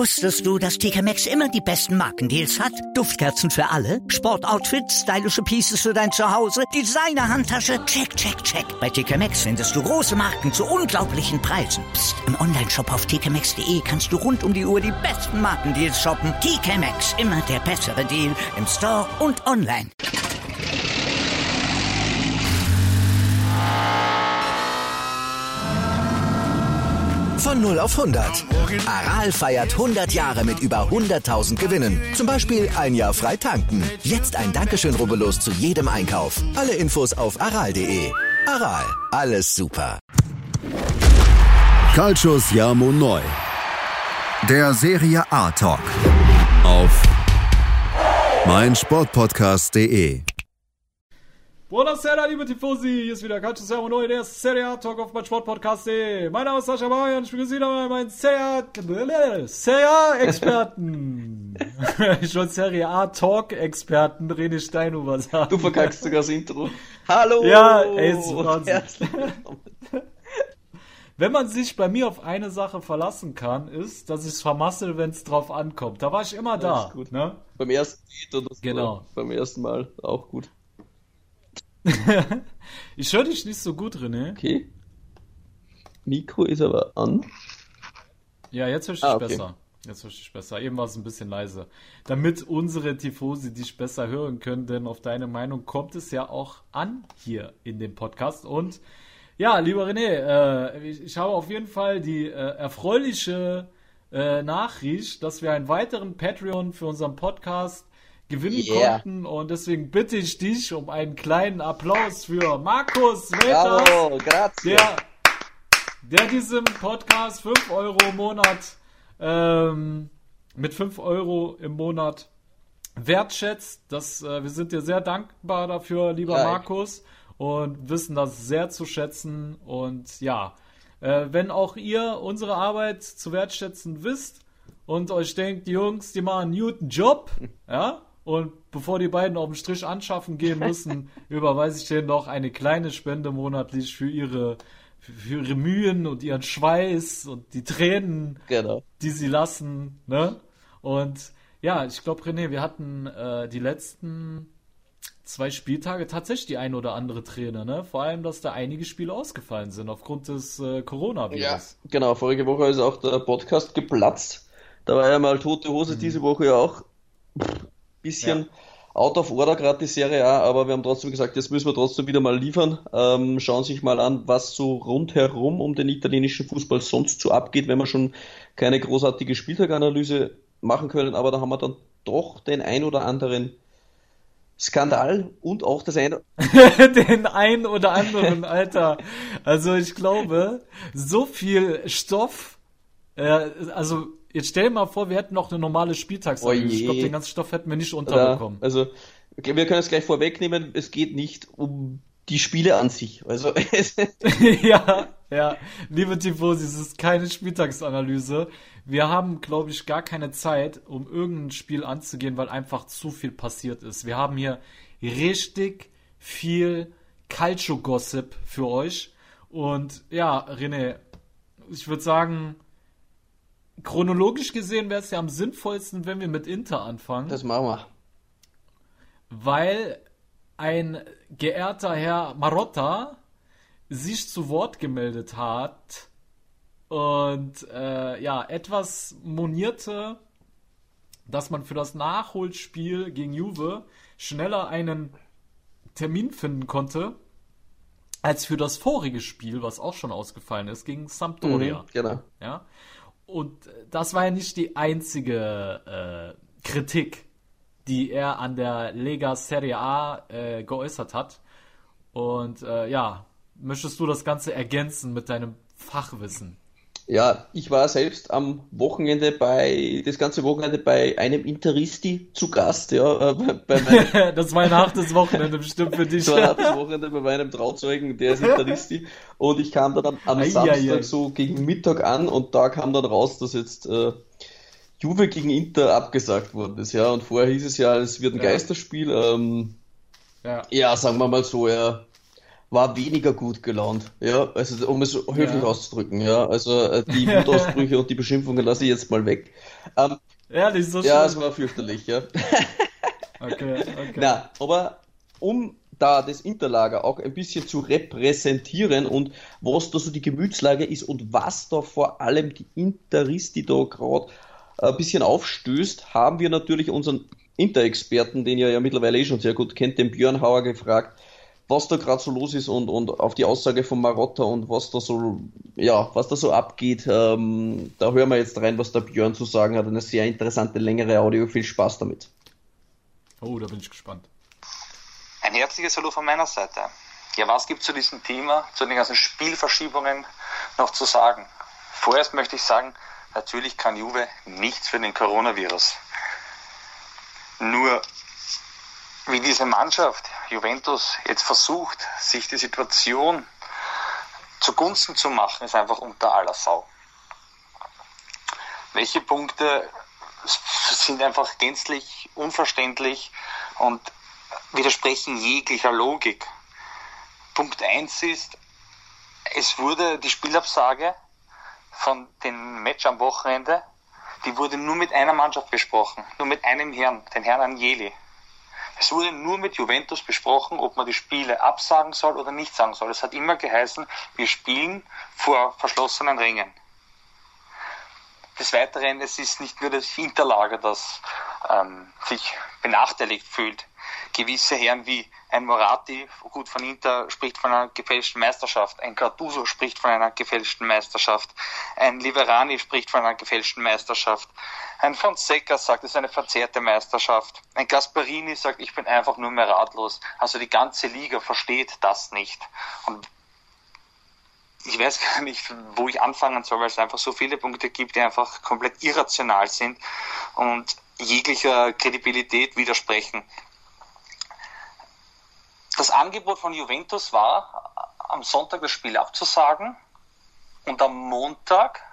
Wusstest du, dass TK Maxx immer die besten Markendeals hat? Duftkerzen für alle, Sportoutfits, stylische Pieces für dein Zuhause, Designer-Handtasche, check, check, check. Bei TK Maxx findest du große Marken zu unglaublichen Preisen. Psst. Im Onlineshop auf tkmaxx.de kannst du rund um die Uhr die besten Markendeals shoppen. TK Maxx, immer der bessere Deal im Store und online. Von 0 auf 100. Aral feiert 100 Jahre mit über 100.000 Gewinnen. Zum Beispiel ein Jahr frei tanken. Jetzt ein Dankeschön, rubbellos zu jedem Einkauf. Alle Infos auf aral.de. Aral, alles super. Calcius Jamo Neu. Der Serie A Talk. Auf meinsportpodcast.de. Buonasera, liebe Tifosi, hier ist wieder Calcius Jamo Neu, der Serie A Talk auf meinsportpodcast.de. Mein Name ist Sascha Bauer und ich begrüße wieder meinen Serie A-Experten. Ich wollte Serie A Talk-Experten René Steinhuber sagen. Du verkackst sogar das Intro. Hallo! Ja, ey, ist Wahnsinn. Wenn man sich bei mir auf eine Sache verlassen kann, ist, dass ich es vermassel, wenn es drauf ankommt. Da war ich immer da. Ist gut. Ne? Beim ersten Lied oder so. Genau. Beim ersten Mal auch gut. Ich höre dich nicht so gut, René. Okay. Mikro ist aber an. Ja, jetzt höre ich dich okay. besser. Jetzt höre ich dich besser. Eben war es ein bisschen leise. Damit unsere Tifosi dich besser hören können, denn auf deine Meinung kommt es ja auch an hier in dem Podcast. Und ja, lieber René, ich habe auf jeden Fall die erfreuliche Nachricht, dass wir einen weiteren Patreon für unseren Podcast gewinnen konnten, und deswegen bitte ich dich um einen kleinen Applaus für Markus Welters, Bravo, grazie. der diesem Podcast 5 Euro im Monat mit 5 Euro im Monat wertschätzt. Wir sind dir sehr dankbar dafür, lieber Markus, und wissen das sehr zu schätzen. Und ja, wenn auch ihr unsere Arbeit zu wertschätzen wisst und euch denkt, die Jungs, die machen einen guten Job, ja, und bevor die beiden auf den Strich anschaffen gehen müssen, überweise ich denen noch eine kleine Spende monatlich für ihre Mühen und ihren Schweiß und die Tränen, die sie lassen. Ne? Und ja, ich glaube, René, wir hatten die letzten 2 Spieltage tatsächlich die ein oder andere Träne. Ne? Vor allem, dass da einige Spiele ausgefallen sind aufgrund des Coronavirus. Ja, genau. Vorige Woche ist auch der Podcast geplatzt. Da war ja mal tote Hose, diese Woche ja auch. Bisschen out of order gerade die Serie A, aber wir haben trotzdem gesagt, jetzt müssen wir trotzdem wieder mal liefern. Schauen sich mal an, was so rundherum um den italienischen Fußball sonst so abgeht, wenn wir schon keine großartige Spieltaganalyse machen können, aber da haben wir dann doch den ein oder anderen Skandal und auch das eine... Den ein oder anderen, Alter. Also ich glaube, so viel Stoff, also... Jetzt stell dir mal vor, wir hätten noch eine normale Spieltagsanalyse. Ich glaube, den ganzen Stoff hätten wir nicht unterbekommen. Ja, also, okay, wir können es gleich vorwegnehmen, es geht nicht um die Spiele an sich. Also ja, liebe Tifosi, es ist keine Spieltagsanalyse. Wir haben, glaube ich, gar keine Zeit, um irgendein Spiel anzugehen, weil einfach zu viel passiert ist. Wir haben hier richtig viel Calcio-Gossip für euch. Und ja, René, ich würde sagen... Chronologisch gesehen wäre es ja am sinnvollsten, wenn wir mit Inter anfangen. Das machen wir. Weil ein geehrter Herr Marotta sich zu Wort gemeldet hat und etwas monierte, dass man für das Nachholspiel gegen Juve schneller einen Termin finden konnte, als für das vorige Spiel, was auch schon ausgefallen ist, gegen Sampdoria. Genau. Ja. Und das war ja nicht die einzige Kritik, die er an der Lega Serie A geäußert hat. Und möchtest du das Ganze ergänzen mit deinem Fachwissen? Ja, ich war selbst am Wochenende das ganze Wochenende bei einem Interisti zu Gast, ja. Das war ein hartes Wochenende bestimmt für dich. Das war ein hartes Wochenende bei meinem Trauzeugen, der ist Interisti. Und ich kam dann am Samstag so gegen Mittag an und da kam dann raus, dass jetzt Juve gegen Inter abgesagt worden ist, ja. Und vorher hieß es ja, es wird ein Geisterspiel. Sagen wir mal so, war weniger gut gelaunt. Ja, also um es höflich auszudrücken, ja. Also die Wutausbrüche und die Beschimpfungen lasse ich jetzt mal weg. Ehrlich, so ja, schlimm? es war fürchterlich, ja. Okay. Na, aber um da das Interlager auch ein bisschen zu repräsentieren und was da so die Gemütslage ist und was da vor allem die Interisti da gerade ein bisschen aufstößt, haben wir natürlich unseren Inter-Experten, den ihr ja mittlerweile schon sehr gut kennt, den Björn Hauer, gefragt, was da gerade so los ist und auf die Aussage von Marotta und was da so abgeht. Da hören wir jetzt rein, was der Björn zu sagen hat. Eine sehr interessante, längere Audio. Viel Spaß damit. Oh, da bin ich gespannt. Ein herzliches Hallo von meiner Seite. Ja, was gibt es zu diesem Thema, zu den ganzen Spielverschiebungen noch zu sagen? Vorerst möchte ich sagen, natürlich kann Juve nichts für den Coronavirus. Nur wie diese Mannschaft, Juventus, jetzt versucht, sich die Situation zugunsten zu machen, ist einfach unter aller Sau. Welche Punkte sind einfach gänzlich unverständlich und widersprechen jeglicher Logik. Punkt 1 ist, es wurde die Spielabsage von dem Match am Wochenende, die wurde nur mit einer Mannschaft besprochen, nur mit einem Herrn, den Herrn Agnelli. Es wurde nur mit Juventus besprochen, ob man die Spiele absagen soll oder nicht sagen soll. Es hat immer geheißen, wir spielen vor verschlossenen Rängen. Des Weiteren, es ist nicht nur das Interlager, das sich benachteiligt fühlt. Gewisse Herren wie ein Moratti, gut von Inter, spricht von einer gefälschten Meisterschaft. Ein Gattuso spricht von einer gefälschten Meisterschaft. Ein Liverani spricht von einer gefälschten Meisterschaft. Ein Fonseca sagt, es ist eine verzerrte Meisterschaft. Ein Gasparini sagt, ich bin einfach nur mehr ratlos. Also die ganze Liga versteht das nicht. Und ich weiß gar nicht, wo ich anfangen soll, weil es einfach so viele Punkte gibt, die einfach komplett irrational sind und jeglicher Kredibilität widersprechen. Das Angebot von Juventus war, am Sonntag das Spiel abzusagen und am Montag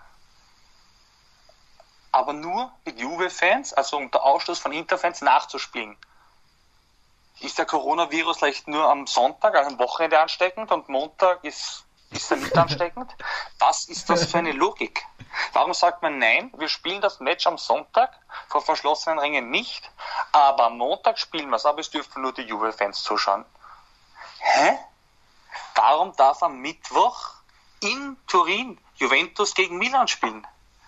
aber nur mit Juve-Fans, also unter Ausschluss von Inter-Fans, nachzuspielen. Ist der Coronavirus vielleicht nur am Sonntag, also am Wochenende ansteckend und Montag ist er nicht ansteckend? Was ist das für eine Logik? Warum sagt man nein, wir spielen das Match am Sonntag vor verschlossenen Rängen nicht, aber am Montag spielen wir es, aber es dürfen nur die Juve-Fans zuschauen. Hä? Warum darf am Mittwoch in Turin Juventus gegen Milan spielen?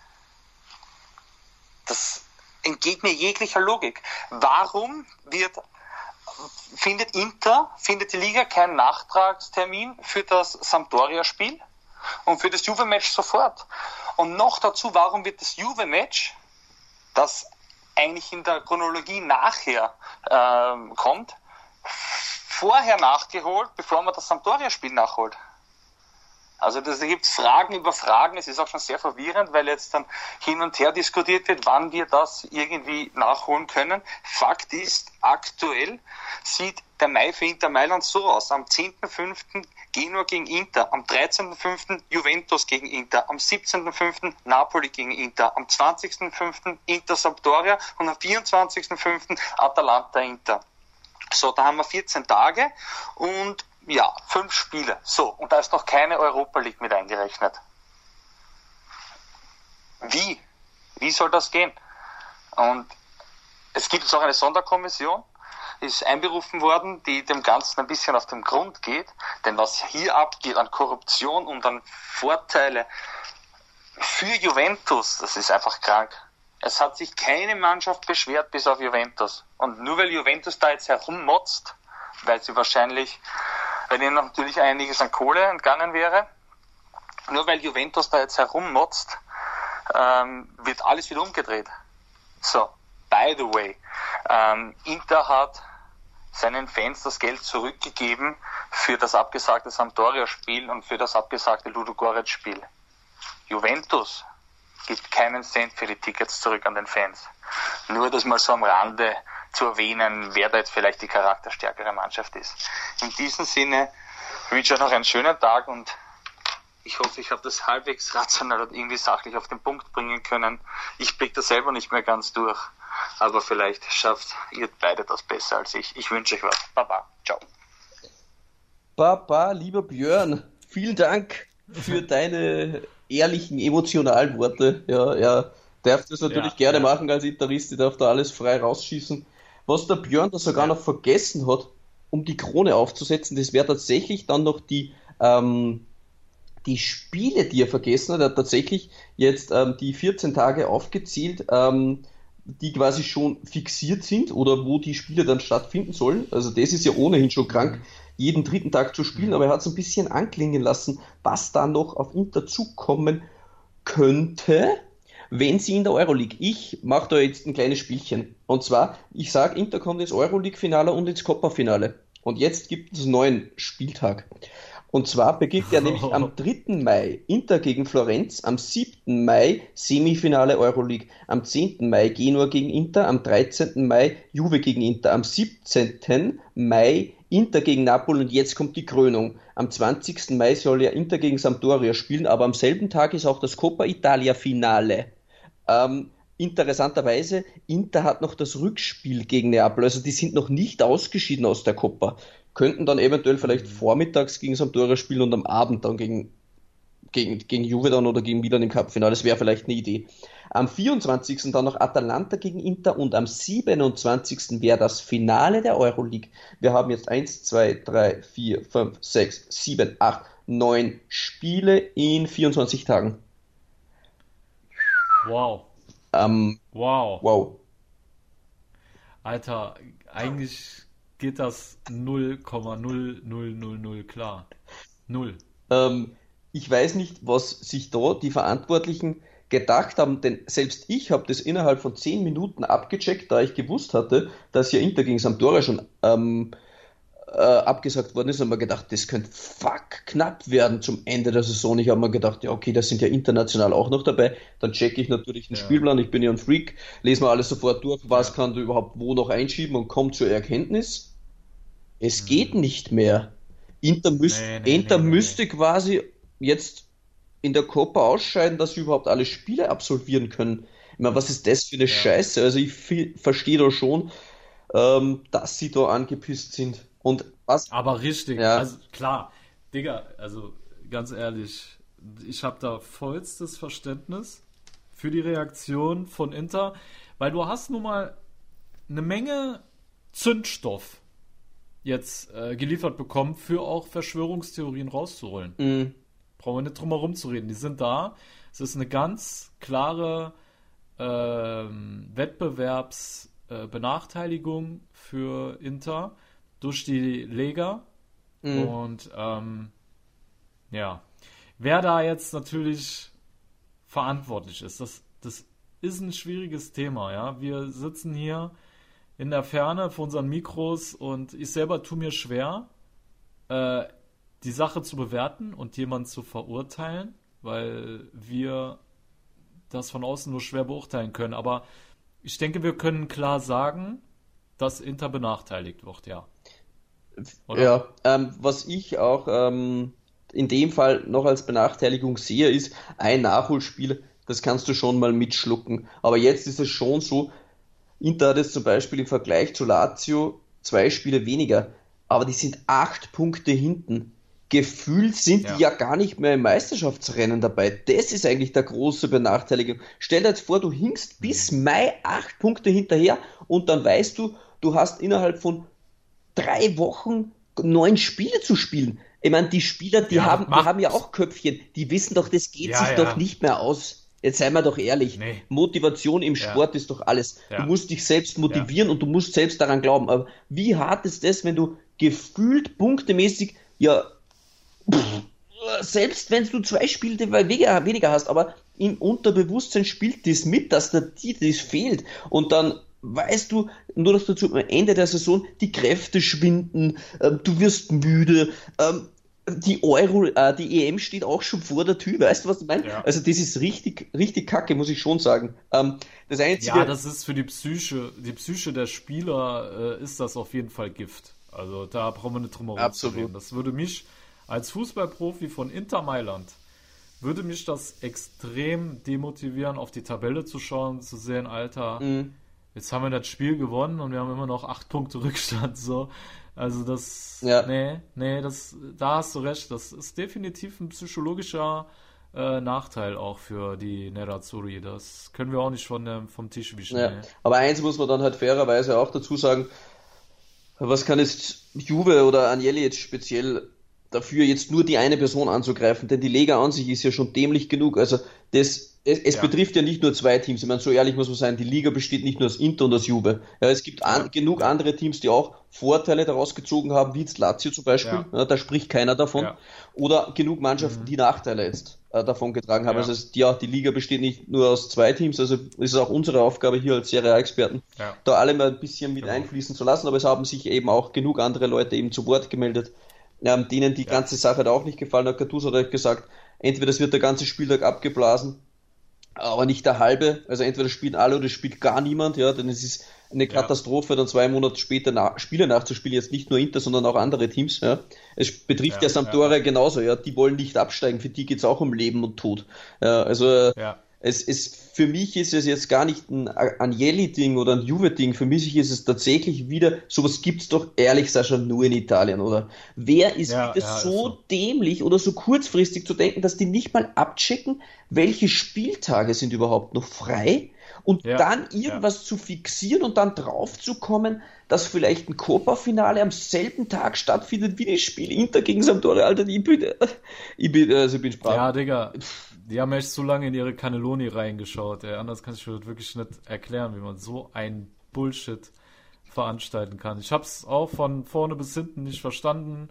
Das entgeht mir jeglicher Logik. Warum findet die Liga keinen Nachtragstermin für das Sampdoria-Spiel und für das Juve-Match sofort? Und noch dazu, warum wird das Juve-Match, das eigentlich in der Chronologie nachher kommt, vorher nachgeholt, bevor man das Sampdoria-Spiel nachholt? Also da gibt es Fragen über Fragen. Es ist auch schon sehr verwirrend, weil jetzt dann hin und her diskutiert wird, wann wir das irgendwie nachholen können. Fakt ist, aktuell sieht der Mai für Inter Mailand so aus. Am 10.05. Genua gegen Inter, am 13.05. Juventus gegen Inter, am 17.05. Napoli gegen Inter, am 20.05. Inter Sampdoria und am 24.05. Atalanta Inter. So, da haben wir 14 Tage und ja, 5 Spiele. So, und da ist noch keine Europa League mit eingerechnet. Wie soll das gehen? Und es gibt jetzt auch eine Sonderkommission, ist einberufen worden, die dem Ganzen ein bisschen auf den Grund geht. Denn was hier abgeht an Korruption und an Vorteile für Juventus, das ist einfach krank. Es hat sich keine Mannschaft beschwert, bis auf Juventus. Und nur weil Juventus da jetzt herummotzt, weil ihnen natürlich einiges an Kohle entgangen wäre, nur weil Juventus da jetzt herummotzt, wird alles wieder umgedreht. So, by the way, Inter hat seinen Fans das Geld zurückgegeben für das abgesagte Sampdoria-Spiel und für das abgesagte Ludogorets-Spiel. Juventus gibt keinen Cent für die Tickets zurück an den Fans. Nur das mal so am Rande zu erwähnen, wer da jetzt vielleicht die charakterstärkere Mannschaft ist. In diesem Sinne wünsche ich euch noch einen schönen Tag und ich hoffe, ich habe das halbwegs rational und irgendwie sachlich auf den Punkt bringen können. Ich blicke da selber nicht mehr ganz durch, aber vielleicht schafft ihr beide das besser als ich. Ich wünsche euch was. Baba. Ciao. Lieber Björn, vielen Dank für deine ehrlichen, emotionalen Worte. Ja, er darf das natürlich gerne machen als Interist, er darf da alles frei rausschießen. Was der Björn da sogar noch vergessen hat, um die Krone aufzusetzen, das wäre tatsächlich dann noch die Spiele, die er vergessen hat. Er hat tatsächlich jetzt die 14 Tage aufgezählt, die quasi schon fixiert sind oder wo die Spiele dann stattfinden sollen. Also das ist ja ohnehin schon krank, jeden dritten Tag zu spielen, aber er hat es ein bisschen anklingen lassen, was da noch auf Inter zukommen könnte, wenn sie in der Euroleague. Ich mache da jetzt ein kleines Spielchen. Und zwar, ich sage, Inter kommt ins Euroleague-Finale und ins Coppa-Finale. Und jetzt gibt es einen neuen Spieltag. Und zwar beginnt er nämlich am 3. Mai Inter gegen Florenz, am 7. Mai Semifinale Euroleague, am 10. Mai Genua gegen Inter, am 13. Mai Juve gegen Inter, am 17. Mai Inter gegen Napoli und jetzt kommt die Krönung. Am 20. Mai soll ja Inter gegen Sampdoria spielen, aber am selben Tag ist auch das Coppa Italia Finale. Interessanterweise, Inter hat noch das Rückspiel gegen Neapel, also die sind noch nicht ausgeschieden aus der Coppa. Könnten dann eventuell vielleicht vormittags gegen Sampdoria spielen und am Abend dann gegen Juve dann oder gegen Milan im Cup-Finale. Das wäre vielleicht eine Idee. Am 24. dann noch Atalanta gegen Inter und am 27. wäre das Finale der Euroleague. Wir haben jetzt 1, 2, 3, 4, 5, 6, 7, 8, 9 Spiele in 24 Tagen. Wow. Wow. Wow. Alter, eigentlich geht das 0,0000 klar. Null. Ich weiß nicht, was sich da die Verantwortlichen gedacht haben, denn selbst ich habe das innerhalb von 10 Minuten abgecheckt, da ich gewusst hatte, dass ja Inter gegen Sampdoria schon abgesagt worden ist, haben wir gedacht, das könnte knapp werden zum Ende der Saison. Ich habe mir gedacht, ja okay, das sind ja international auch noch dabei. Dann checke ich natürlich den Spielplan, ich bin ja ein Freak, lese mir alles sofort durch, was kann du überhaupt wo noch einschieben und komme zur Erkenntnis, es geht nicht mehr. Inter müsste quasi jetzt in der Copa ausscheiden, dass sie überhaupt alle Spiele absolvieren können. Ich meine, was ist das für eine Scheiße? Also ich verstehe da schon, dass sie da angepisst sind. Und was? Aber richtig, also klar, Digga, also ganz ehrlich, ich habe da vollstes Verständnis für die Reaktion von Inter, weil du hast nun mal eine Menge Zündstoff jetzt geliefert bekommen, für auch Verschwörungstheorien rauszuholen. Brauchen wir nicht drum herum zu reden. Die sind da. Es ist eine ganz klare Wettbewerbsbenachteiligung für Inter durch die Lega. Und wer da jetzt natürlich verantwortlich ist, das ist ein schwieriges Thema. Ja? Wir sitzen hier in der Ferne vor unseren Mikros und ich selber tue mir schwer, die Sache zu bewerten und jemanden zu verurteilen, weil wir das von außen nur schwer beurteilen können. Aber ich denke, wir können klar sagen, dass Inter benachteiligt wird, ja. Oder? Ja, was ich auch in dem Fall noch als Benachteiligung sehe, ist ein Nachholspiel, das kannst du schon mal mitschlucken. Aber jetzt ist es schon so, Inter hat jetzt zum Beispiel im Vergleich zu Lazio 2 Spiele weniger, aber die sind 8 Punkte hinten. Gefühlt sind die ja gar nicht mehr im Meisterschaftsrennen dabei. Das ist eigentlich der große Benachteiligung. Stell dir jetzt vor, du hinkst bis Mai 8 Punkte hinterher und dann weißt du, du hast innerhalb von 3 Wochen 9 Spiele zu spielen. Ich meine, die Spieler, die haben ja auch Köpfchen, die wissen doch, das geht sich doch nicht mehr aus. Jetzt seien wir doch ehrlich, Motivation im Sport ist doch alles. Du musst dich selbst motivieren und du musst selbst daran glauben. Aber wie hart ist das, wenn du gefühlt punktemäßig, selbst wenn du 2 Spiele weniger hast, aber im Unterbewusstsein spielt das mit, dass dir das fehlt. Und dann weißt du, nur noch dazu, am Ende der Saison, die Kräfte schwinden, du wirst müde, die EM steht auch schon vor der Tür, weißt du, was ich meine? Ja. Also das ist richtig, richtig kacke, muss ich schon sagen. Das Einzige, das ist für die Psyche der Spieler ist das auf jeden Fall Gift. Also da brauchen wir nicht drum herum zu reden. Das würde mich als Fußballprofi von Inter Mailand, würde mich das extrem demotivieren, auf die Tabelle zu schauen, zu sehen, Alter, jetzt haben wir das Spiel gewonnen und wir haben immer noch 8 Punkte Rückstand, so. Also das, Ja. da hast du recht, das ist definitiv ein psychologischer Nachteil auch für die Nerazzurri. Das können wir auch nicht vom Tisch wischen. Ja. Nee. Aber eins muss man dann halt fairerweise auch dazu sagen, was kann jetzt Juve oder Agnelli jetzt speziell dafür, jetzt nur die eine Person anzugreifen, denn die Lega an sich ist ja schon dämlich genug. Also es betrifft ja nicht nur zwei Teams. Ich meine, so ehrlich muss man sein, die Liga besteht nicht nur aus Inter und aus Juve. Ja, es gibt genug andere Teams, die auch Vorteile daraus gezogen haben, wie jetzt Lazio zum Beispiel. Ja, da spricht keiner davon. Ja. Oder genug Mannschaften, die Nachteile jetzt davon getragen haben. Ja. Also die Liga besteht nicht nur aus zwei Teams, also es ist auch unsere Aufgabe hier als Serie A-Experten, da alle mal ein bisschen mit einfließen zu lassen, aber es haben sich eben auch genug andere Leute eben zu Wort gemeldet, denen die ganze Sache da auch nicht gefallen hat. Gattuso hat gesagt, entweder es wird der ganze Spieltag abgeblasen, aber nicht der halbe, also entweder spielen alle oder spielt gar niemand, ja, denn es ist eine Katastrophe, dann 2 Monate später Spiele nachzuspielen, jetzt nicht nur Inter, sondern auch andere Teams, ja. Es betrifft ja Sampdoria genauso, ja, die wollen nicht absteigen, für die geht's auch um Leben und Tod. Ja, also für mich ist es jetzt gar nicht ein Agnelli-Ding oder ein Juve-Ding, für mich ist es tatsächlich wieder, sowas gibt's doch ehrlich Sascha nur in Italien, oder? Wer ist so dämlich oder so kurzfristig zu denken, dass die nicht mal abchecken, welche Spieltage sind überhaupt noch frei und dann irgendwas zu fixieren und dann drauf zu kommen, dass vielleicht ein Copa-Finale am selben Tag stattfindet wie das Spiel Inter gegen Sampdoria, Alter, ich bin sprachlos. Ja, Digga. Die haben echt so lange in ihre Cannelloni reingeschaut, ey. Anders kann ich mir wirklich nicht erklären, wie man so ein Bullshit veranstalten kann. Ich hab's auch von vorne bis hinten nicht verstanden.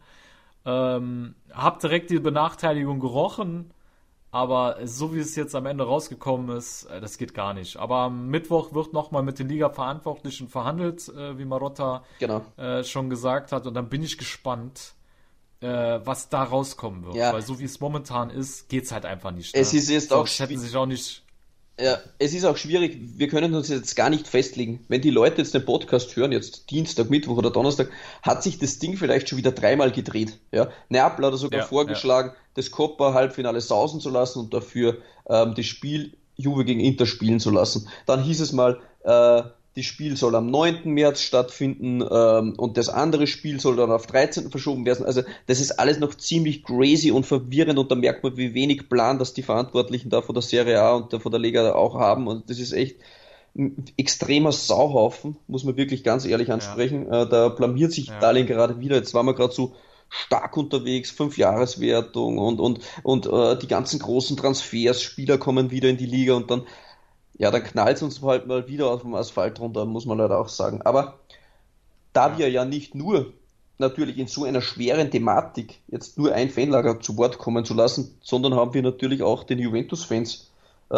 Hab direkt die Benachteiligung gerochen, aber so wie es jetzt am Ende rausgekommen ist, das geht gar nicht. Aber am Mittwoch wird nochmal mit den Liga-Verantwortlichen verhandelt, wie Marotta schon gesagt hat. Und dann bin ich gespannt, was da rauskommen wird. Weil so wie es momentan ist, geht's halt einfach nicht. Es ist jetzt auch hätten sich auch nicht. Ja, es ist auch schwierig, wir können uns jetzt gar nicht festlegen. Wenn die Leute jetzt den Podcast hören, jetzt Dienstag, Mittwoch oder Donnerstag, hat sich das Ding vielleicht schon wieder 3-mal gedreht. Ja? Neapel hat sogar vorgeschlagen, das Copa-Halbfinale sausen zu lassen und dafür das Spiel Juve gegen Inter spielen zu lassen. Dann hieß es mal, das Spiel soll am 9. März stattfinden und das andere Spiel soll dann auf 13. verschoben werden. Also das ist alles noch ziemlich crazy und verwirrend und da merkt man, wie wenig Plan das die Verantwortlichen da von der Serie A und von der Liga auch haben und das ist echt ein extremer Sauhaufen, muss man wirklich ganz ehrlich ansprechen. Da blamiert sich Italien gerade wieder. Jetzt waren wir gerade so stark unterwegs, 5-Jahreswertung und die ganzen großen Transfers, Spieler kommen wieder in die Liga und dann knallt es uns halt mal wieder auf dem Asphalt runter, muss man leider auch sagen. Aber da wir ja nicht nur natürlich in so einer schweren Thematik jetzt nur ein Fanlager zu Wort kommen zu lassen, sondern haben wir natürlich auch den Juventus-Fans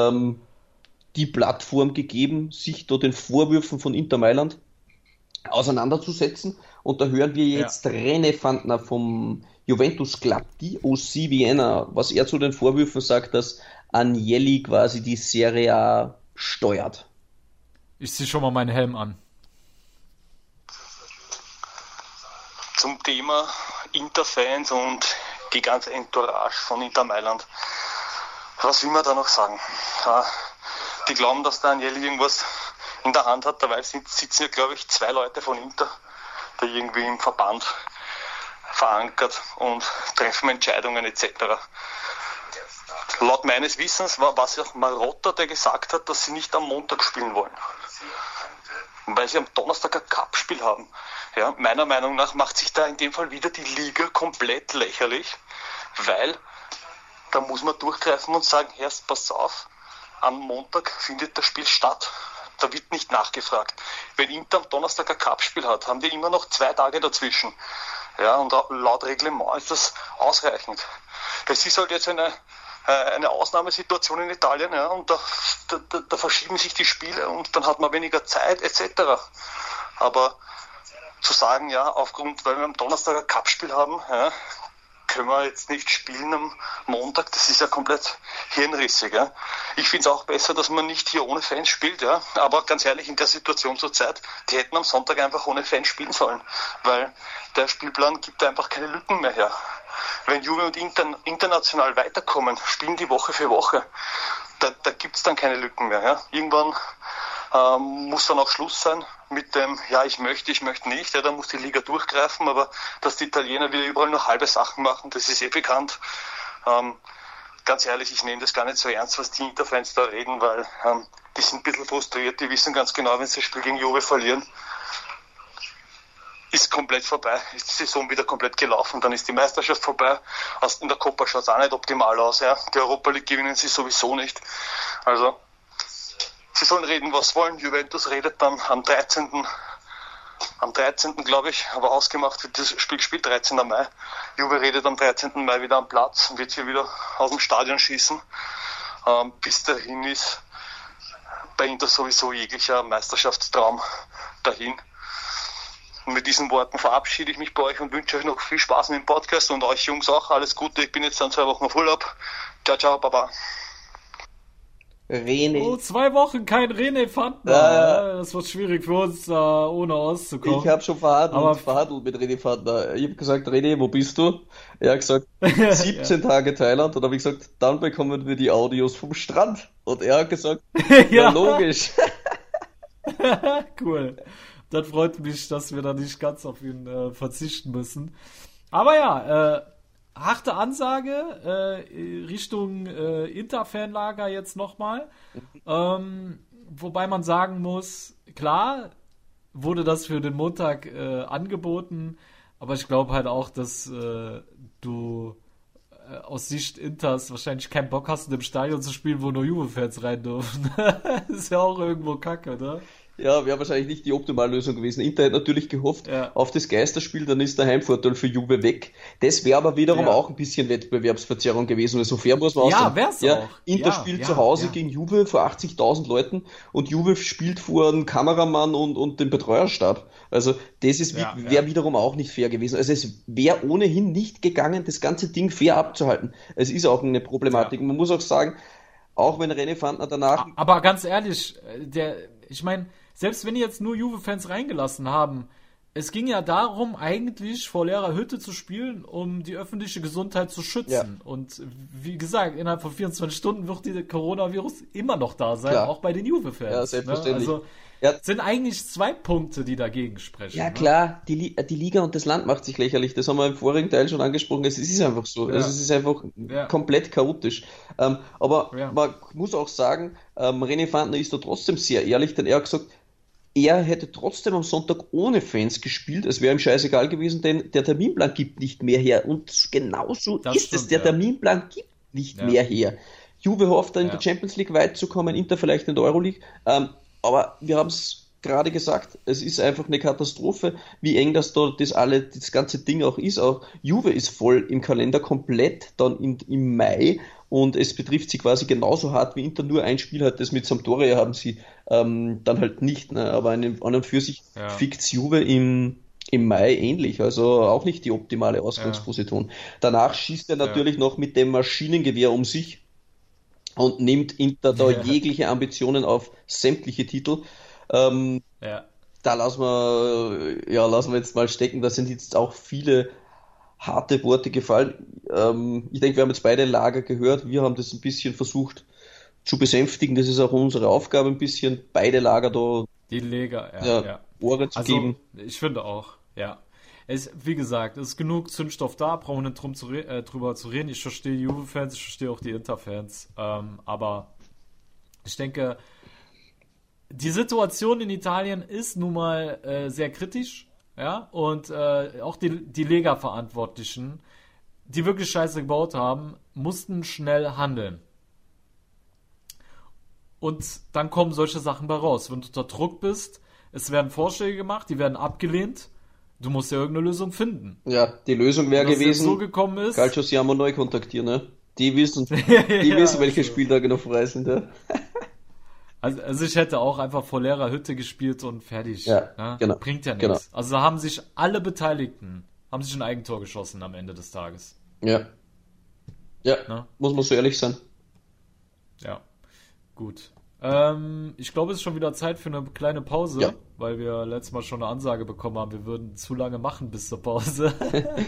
die Plattform gegeben, sich da den Vorwürfen von Inter Mailand auseinanderzusetzen. Und da hören wir jetzt René Fandner vom Juventus Club, die OC Vienna, was er zu den Vorwürfen sagt, dass Agnelli quasi die Serie A steuert. Ich ziehe schon mal meinen Helm an. Zum Thema Inter-Fans und die ganze Entourage von Inter Mailand. Was will man da noch sagen? Die glauben, dass der Agnelli irgendwas in der Hand hat. Dabei sitzen ja, glaube ich, 2 Leute von Inter, die irgendwie im Verband verankert und treffen Entscheidungen etc. Laut meines Wissens war es ja Marotta, der gesagt hat, dass sie nicht am Montag spielen wollen. Weil sie am Donnerstag ein Cup-Spiel haben. Ja, meiner Meinung nach macht sich da in dem Fall wieder die Liga komplett lächerlich, weil da muss man durchgreifen und sagen, erst pass auf, am Montag findet das Spiel statt. Da wird nicht nachgefragt. Wenn Inter am Donnerstag ein Cup-Spiel hat, haben die immer noch 2 Tage dazwischen. Ja, und laut Reglement ist das ausreichend. Das ist halt jetzt eine Ausnahmesituation in Italien, ja, und da verschieben sich die Spiele und dann hat man weniger Zeit etc. Aber zu sagen, weil wir am Donnerstag ein Cup-Spiel haben, können wir jetzt nicht spielen am Montag, das ist ja komplett hirnrissig. Ja. Ich finde es auch besser, dass man nicht hier ohne Fans spielt, ja. Aber ganz ehrlich, in der Situation zur Zeit, die hätten am Sonntag einfach ohne Fans spielen sollen, weil der Spielplan gibt einfach keine Lücken mehr her. Wenn Juve und Inter international weiterkommen, spielen die Woche für Woche, da gibt es dann keine Lücken mehr. Ja. Irgendwann muss dann auch Schluss sein mit dem, ja, ich möchte nicht, ja, da muss die Liga durchgreifen, aber dass die Italiener wieder überall nur halbe Sachen machen, das ist bekannt. Ganz ehrlich, ich nehme das gar nicht so ernst, was die Interfans da reden, weil die sind ein bisschen frustriert, die wissen ganz genau, wenn sie das Spiel gegen Juve verlieren, ist komplett vorbei, ist die Saison wieder komplett gelaufen, dann ist die Meisterschaft vorbei, in der Copa schaut es auch nicht optimal aus, ja. Die Europa League gewinnen sie sowieso nicht, also sie sollen reden, was wollen, Juventus redet dann am 13. glaube ich, aber ausgemacht wird das Spiel gespielt, 13. Mai, Juve redet am 13. Mai wieder am Platz und wird sie wieder aus dem Stadion schießen, bis dahin ist bei Inter sowieso jeglicher Meisterschaftstraum dahin. Und mit diesen Worten verabschiede ich mich bei euch und wünsche euch noch viel Spaß mit dem Podcast und euch Jungs auch alles Gute. Ich bin jetzt dann 2 Wochen auf Urlaub. Ciao, ciao, baba. René. Oh, 2 Wochen kein René Fandner. Das wird schwierig für uns, ohne auszukommen. Ich habe schon verhandelt mit René Fandner. Ich habe gesagt, René, wo bist du? Er hat gesagt, 17 Tage Thailand. Und dann habe ich gesagt, dann bekommen wir die Audios vom Strand. Und er hat gesagt, ja logisch. Cool. Dann freut mich, dass wir da nicht ganz auf ihn verzichten müssen. Aber ja, harte Ansage Richtung Inter-Fanlager jetzt nochmal. Wobei man sagen muss, klar wurde das für den Montag angeboten, aber ich glaube halt auch, dass du aus Sicht Inters wahrscheinlich keinen Bock hast, in dem Stadion zu spielen, wo nur Juve-Fans rein dürfen. Ist ja auch irgendwo kacke, ne? Ja, wäre wahrscheinlich nicht die optimale Lösung gewesen. Inter hat natürlich gehofft auf das Geisterspiel, dann ist der Heimvorteil für Juve weg. Das wäre aber wiederum auch ein bisschen Wettbewerbsverzerrung gewesen, weil so fair muss man auch sagen. Wär's auch. Inter spielt zu Hause gegen Juve vor 80.000 Leuten und Juve spielt vor einem Kameramann und dem Betreuerstab. Also das ist wäre wiederum auch nicht fair gewesen. Also es wäre ohnehin nicht gegangen, das ganze Ding fair abzuhalten. Es ist auch eine Problematik. Man muss auch sagen, auch wenn René Fandner danach... Aber ganz ehrlich, ich meine, selbst wenn die jetzt nur Juve-Fans reingelassen haben, es ging ja darum, eigentlich vor leerer Hütte zu spielen, um die öffentliche Gesundheit zu schützen. Ja. Und wie gesagt, innerhalb von 24 Stunden wird der Coronavirus immer noch da sein, auch bei den Juve-Fans. Ja, selbstverständlich. Ne? Also sind eigentlich 2 Punkte, die dagegen sprechen. Ja, klar, die Liga und das Land macht sich lächerlich. Das haben wir im vorigen Teil schon angesprochen. Es ist einfach so. Ja. Also es ist einfach komplett chaotisch. Aber man muss auch sagen, René Fandner ist da trotzdem sehr ehrlich, denn er hat gesagt, er hätte trotzdem am Sonntag ohne Fans gespielt. Es wäre ihm scheißegal gewesen, denn der Terminplan gibt nicht mehr her. Und genauso ist es. Der Terminplan gibt nicht mehr her. Juve hofft, in der Champions League weit zu kommen, Inter vielleicht in der Euroleague. Aber wir haben es gerade gesagt, es ist einfach eine Katastrophe, wie eng das ganze Ding auch ist. Auch Juve ist voll im Kalender komplett dann im Mai und es betrifft sie quasi genauso hart wie Inter, nur ein Spiel hat das mit Sampdoria haben sie dann halt nicht, ne? Aber an und für sich fickt Juve im Mai ähnlich, also auch nicht die optimale Ausgangsposition. Danach schießt er natürlich noch mit dem Maschinengewehr um sich und nimmt Inter da jegliche Ambitionen auf sämtliche Titel. Da lassen wir jetzt mal stecken, da sind jetzt auch viele harte Worte gefallen. Ich denke, wir haben jetzt beide Lager gehört, wir haben das ein bisschen versucht zu besänftigen, das ist auch unsere Aufgabe ein bisschen, beide Lager da die Lager, Ohren zu geben. Ich finde auch, wie gesagt, es ist genug Zündstoff da, brauchen wir nicht drüber zu reden. Ich verstehe die Juve-Fans, ich verstehe auch die Inter-Fans, aber ich denke, die Situation in Italien ist nun mal sehr kritisch, und auch die Lega-Verantwortlichen, die wirklich Scheiße gebaut haben, mussten schnell handeln. Und dann kommen solche Sachen bei raus. Wenn du unter Druck bist, es werden Vorschläge gemacht, die werden abgelehnt, du musst ja irgendeine Lösung finden. Ja, die Lösung wäre gewesen, so gekommen ist, Calcio Siamo neu kontaktieren, ne? Die wissen, welche Spieltage noch frei sind, ja. Also ich hätte auch einfach vor leerer Hütte gespielt und fertig. Ja, genau. Bringt ja nichts. Genau. Also da haben sich alle Beteiligten ein Eigentor geschossen am Ende des Tages. Ja. Ja, muss man so ehrlich sein. Ja, gut. Ich glaube, es ist schon wieder Zeit für eine kleine Pause, weil wir letztes Mal schon eine Ansage bekommen haben, wir würden zu lange machen bis zur Pause.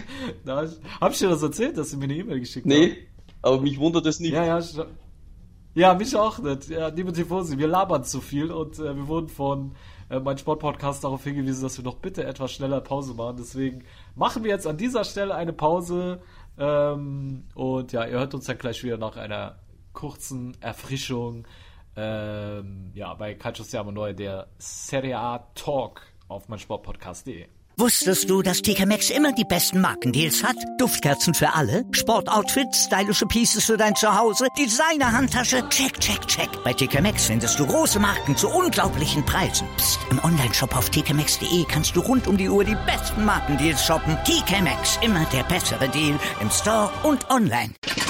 Hab ich dir das erzählt, dass du mir eine E-Mail geschickt hast? Nee, aber mich wundert es nicht. Ja, Ja, mich auch nicht. Ja, liebe Tifosi, wir labern zu viel und wir wurden von meinem Sportpodcast darauf hingewiesen, dass wir doch bitte etwas schneller Pause machen. Deswegen machen wir jetzt an dieser Stelle eine Pause und ja, ihr hört uns dann gleich wieder nach einer kurzen Erfrischung bei Calcio Siamo Neu, der Serie A Talk auf meinsportpodcast.de. Wusstest du, dass TK Maxx immer die besten Markendeals hat? Duftkerzen für alle, Sportoutfits, stylische Pieces für dein Zuhause, Designer-Handtasche, check, check, check. Bei TK Maxx findest du große Marken zu unglaublichen Preisen. Psst. Im Onlineshop auf tkmaxx.de kannst du rund um die Uhr die besten Markendeals shoppen. TK Maxx, immer der bessere Deal im Store und online.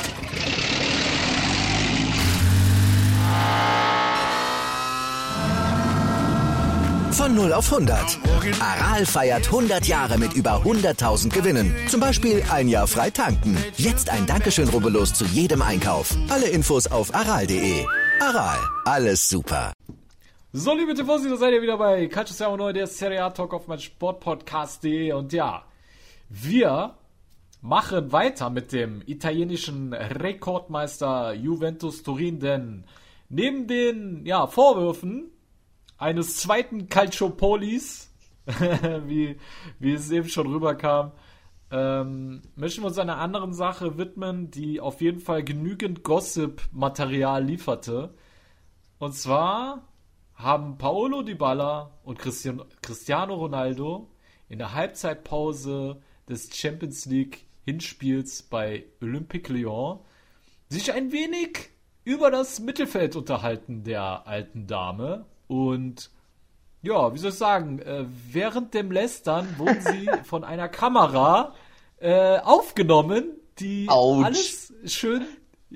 Von 0 auf 100. Aral feiert 100 Jahre mit über 100.000 Gewinnen. Zum Beispiel ein Jahr frei tanken. Jetzt ein Dankeschön, rubbellos zu jedem Einkauf. Alle Infos auf aral.de. Aral, alles super. So, liebe Tifosi, da seid ihr wieder bei Calcio Siamo Neu, der Serie A Talk auf meinsportpodcast.de. Und ja, wir machen weiter mit dem italienischen Rekordmeister Juventus Turin, denn neben den Vorwürfen eines zweiten Calciopolis, wie es eben schon rüberkam, möchten wir uns einer anderen Sache widmen, die auf jeden Fall genügend Gossip-Material lieferte. Und zwar haben Paulo Dybala und Cristiano Ronaldo in der Halbzeitpause des Champions League Hinspiels bei Olympique Lyon sich ein wenig über das Mittelfeld unterhalten der alten Dame. Und ja, wie soll ich sagen, während dem Lästern wurden sie von einer Kamera aufgenommen, die alles schön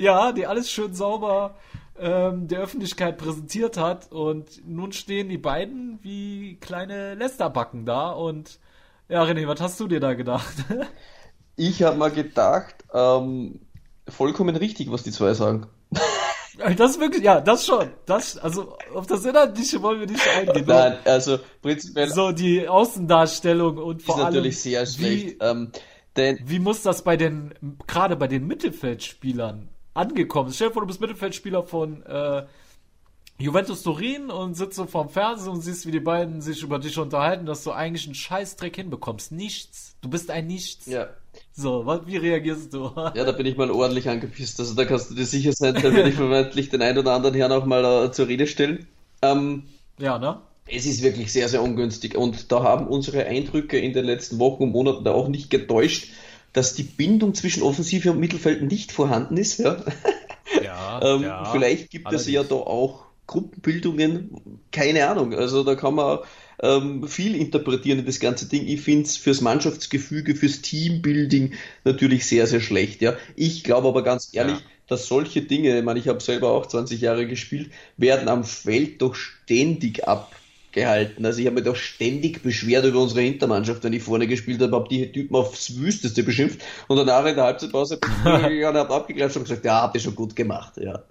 sauber der Öffentlichkeit präsentiert hat. Und nun stehen die beiden wie kleine Lästerbacken da. Und ja, René, was hast du dir da gedacht? Ich habe mal gedacht, vollkommen richtig, was die zwei sagen. Das ist wirklich, ja, das schon. Also auf das Inhaltliche wollen wir nicht eingehen. Nein, also prinzipiell. So die Außendarstellung und vor allem. Ist natürlich sehr schlecht. Wie muss das gerade bei den Mittelfeldspielern angekommen? Stell dir vor, du bist Mittelfeldspieler von Juventus Turin und sitzt so vorm Fernsehen und siehst, wie die beiden sich über dich unterhalten, dass du eigentlich einen Scheißdreck hinbekommst. Nichts. Du bist ein Nichts. Ja. So, wie reagierst du? Ja, da bin ich mal ordentlich angepisst. Also da kannst du dir sicher sein, da werde ich vermeintlich den einen oder anderen Herrn auch mal zur Rede stellen. Ja, ne? Es ist wirklich sehr, sehr ungünstig. Und da haben unsere Eindrücke in den letzten Wochen und Monaten da auch nicht getäuscht, dass die Bindung zwischen Offensive und Mittelfeld nicht vorhanden ist. Ja. Vielleicht gibt es ja da auch Gruppenbildungen, keine Ahnung. Also da kann man viel interpretieren in das ganze Ding. Ich finde es fürs Mannschaftsgefüge, fürs Teambuilding natürlich sehr, sehr schlecht. Ja. Ich glaube aber ganz ehrlich, dass solche Dinge, ich meine, ich habe selber auch 20 Jahre gespielt, werden am Feld doch ständig abgehalten. Also ich habe mich doch ständig beschwert über unsere Hintermannschaft, wenn ich vorne gespielt habe die Typen aufs Wüsteste beschimpft und danach in der Halbzeitpause habe abgeklatscht und gesagt, ja, habt ihr schon gut gemacht. Ja.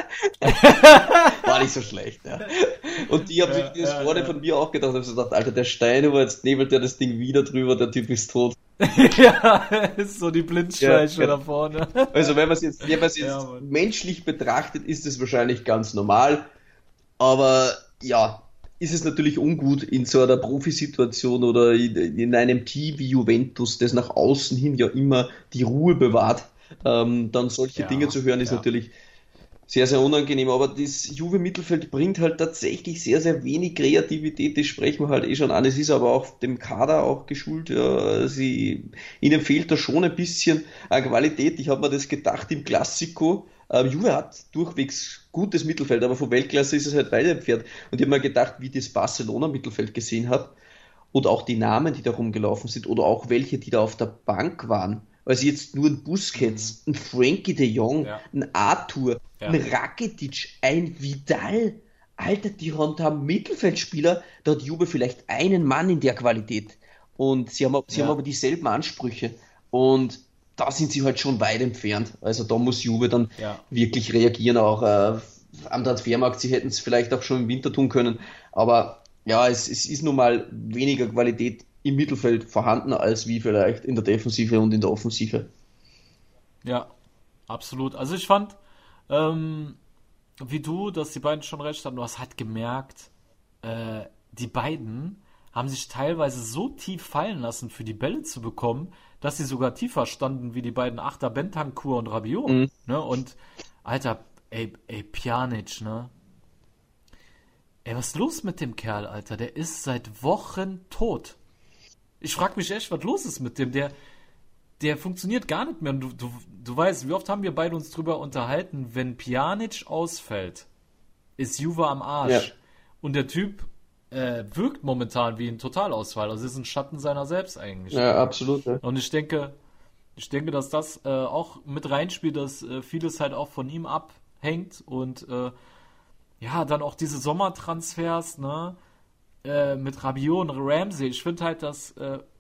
War nicht so schlecht. Ja. Und die haben wirklich das vorne von mir auch gedacht, ich gedacht, Alter, der Steinhuber, jetzt nebelt der das Ding wieder drüber, der Typ ist tot. Ja, ist so die Blindschleiche da vorne. Also wenn man es jetzt menschlich betrachtet, ist es wahrscheinlich ganz normal, aber ja, ist es natürlich ungut in so einer Profisituation oder in einem Team wie Juventus, das nach außen hin ja immer die Ruhe bewahrt, dann solche Dinge zu hören, ist natürlich sehr, sehr unangenehm, aber das Juve-Mittelfeld bringt halt tatsächlich sehr, sehr wenig Kreativität, das sprechen wir halt eh schon an. Es ist aber auch dem Kader auch geschult, ja, ihnen fehlt da schon ein bisschen an Qualität. Ich habe mir das gedacht im Klassiko, Juve hat durchwegs gutes Mittelfeld, aber von Weltklasse ist es halt weit entfernt. Und ich habe mir gedacht, wie ich das Barcelona-Mittelfeld gesehen habe und auch die Namen, die da rumgelaufen sind oder auch welche, die da auf der Bank waren. Also jetzt nur ein Busquets, ein Frankie de Jong, ein Arthur, ein Rakitic, ein Vidal. Alter, die haben Mittelfeldspieler, da hat Juve vielleicht einen Mann in der Qualität. Und sie haben aber dieselben Ansprüche. Und da sind sie halt schon weit entfernt. Also da muss Juve dann wirklich reagieren, auch am Transfermarkt. Sie hätten es vielleicht auch schon im Winter tun können. Aber ja, es ist nun mal weniger Qualität im Mittelfeld vorhanden, als wie vielleicht in der Defensive und in der Offensive. Ja, absolut. Also ich fand, wie du, dass die beiden schon recht haben. Du hast halt gemerkt, die beiden haben sich teilweise so tief fallen lassen, für die Bälle zu bekommen, dass sie sogar tiefer standen wie die beiden Achter Bentancur und Rabiot. Ne? Und, Alter, ey, Pjanic, ne? Ey, was ist los mit dem Kerl, Alter? Der ist seit Wochen tot. Ich frag mich echt, was los ist mit dem. Der funktioniert gar nicht mehr. Und du weißt, wie oft haben wir beide uns drüber unterhalten, wenn Pjanic ausfällt, ist Juve am Arsch. Ja. Und der Typ wirkt momentan wie ein Totalausfall. Also ist ein Schatten seiner selbst eigentlich. Ja, absolut. Ja. Und ich denke, dass das auch mit reinspielt, dass vieles halt auch von ihm abhängt. Und dann auch diese Sommertransfers, ne? Mit Rabiot und Ramsey. Ich finde halt, dass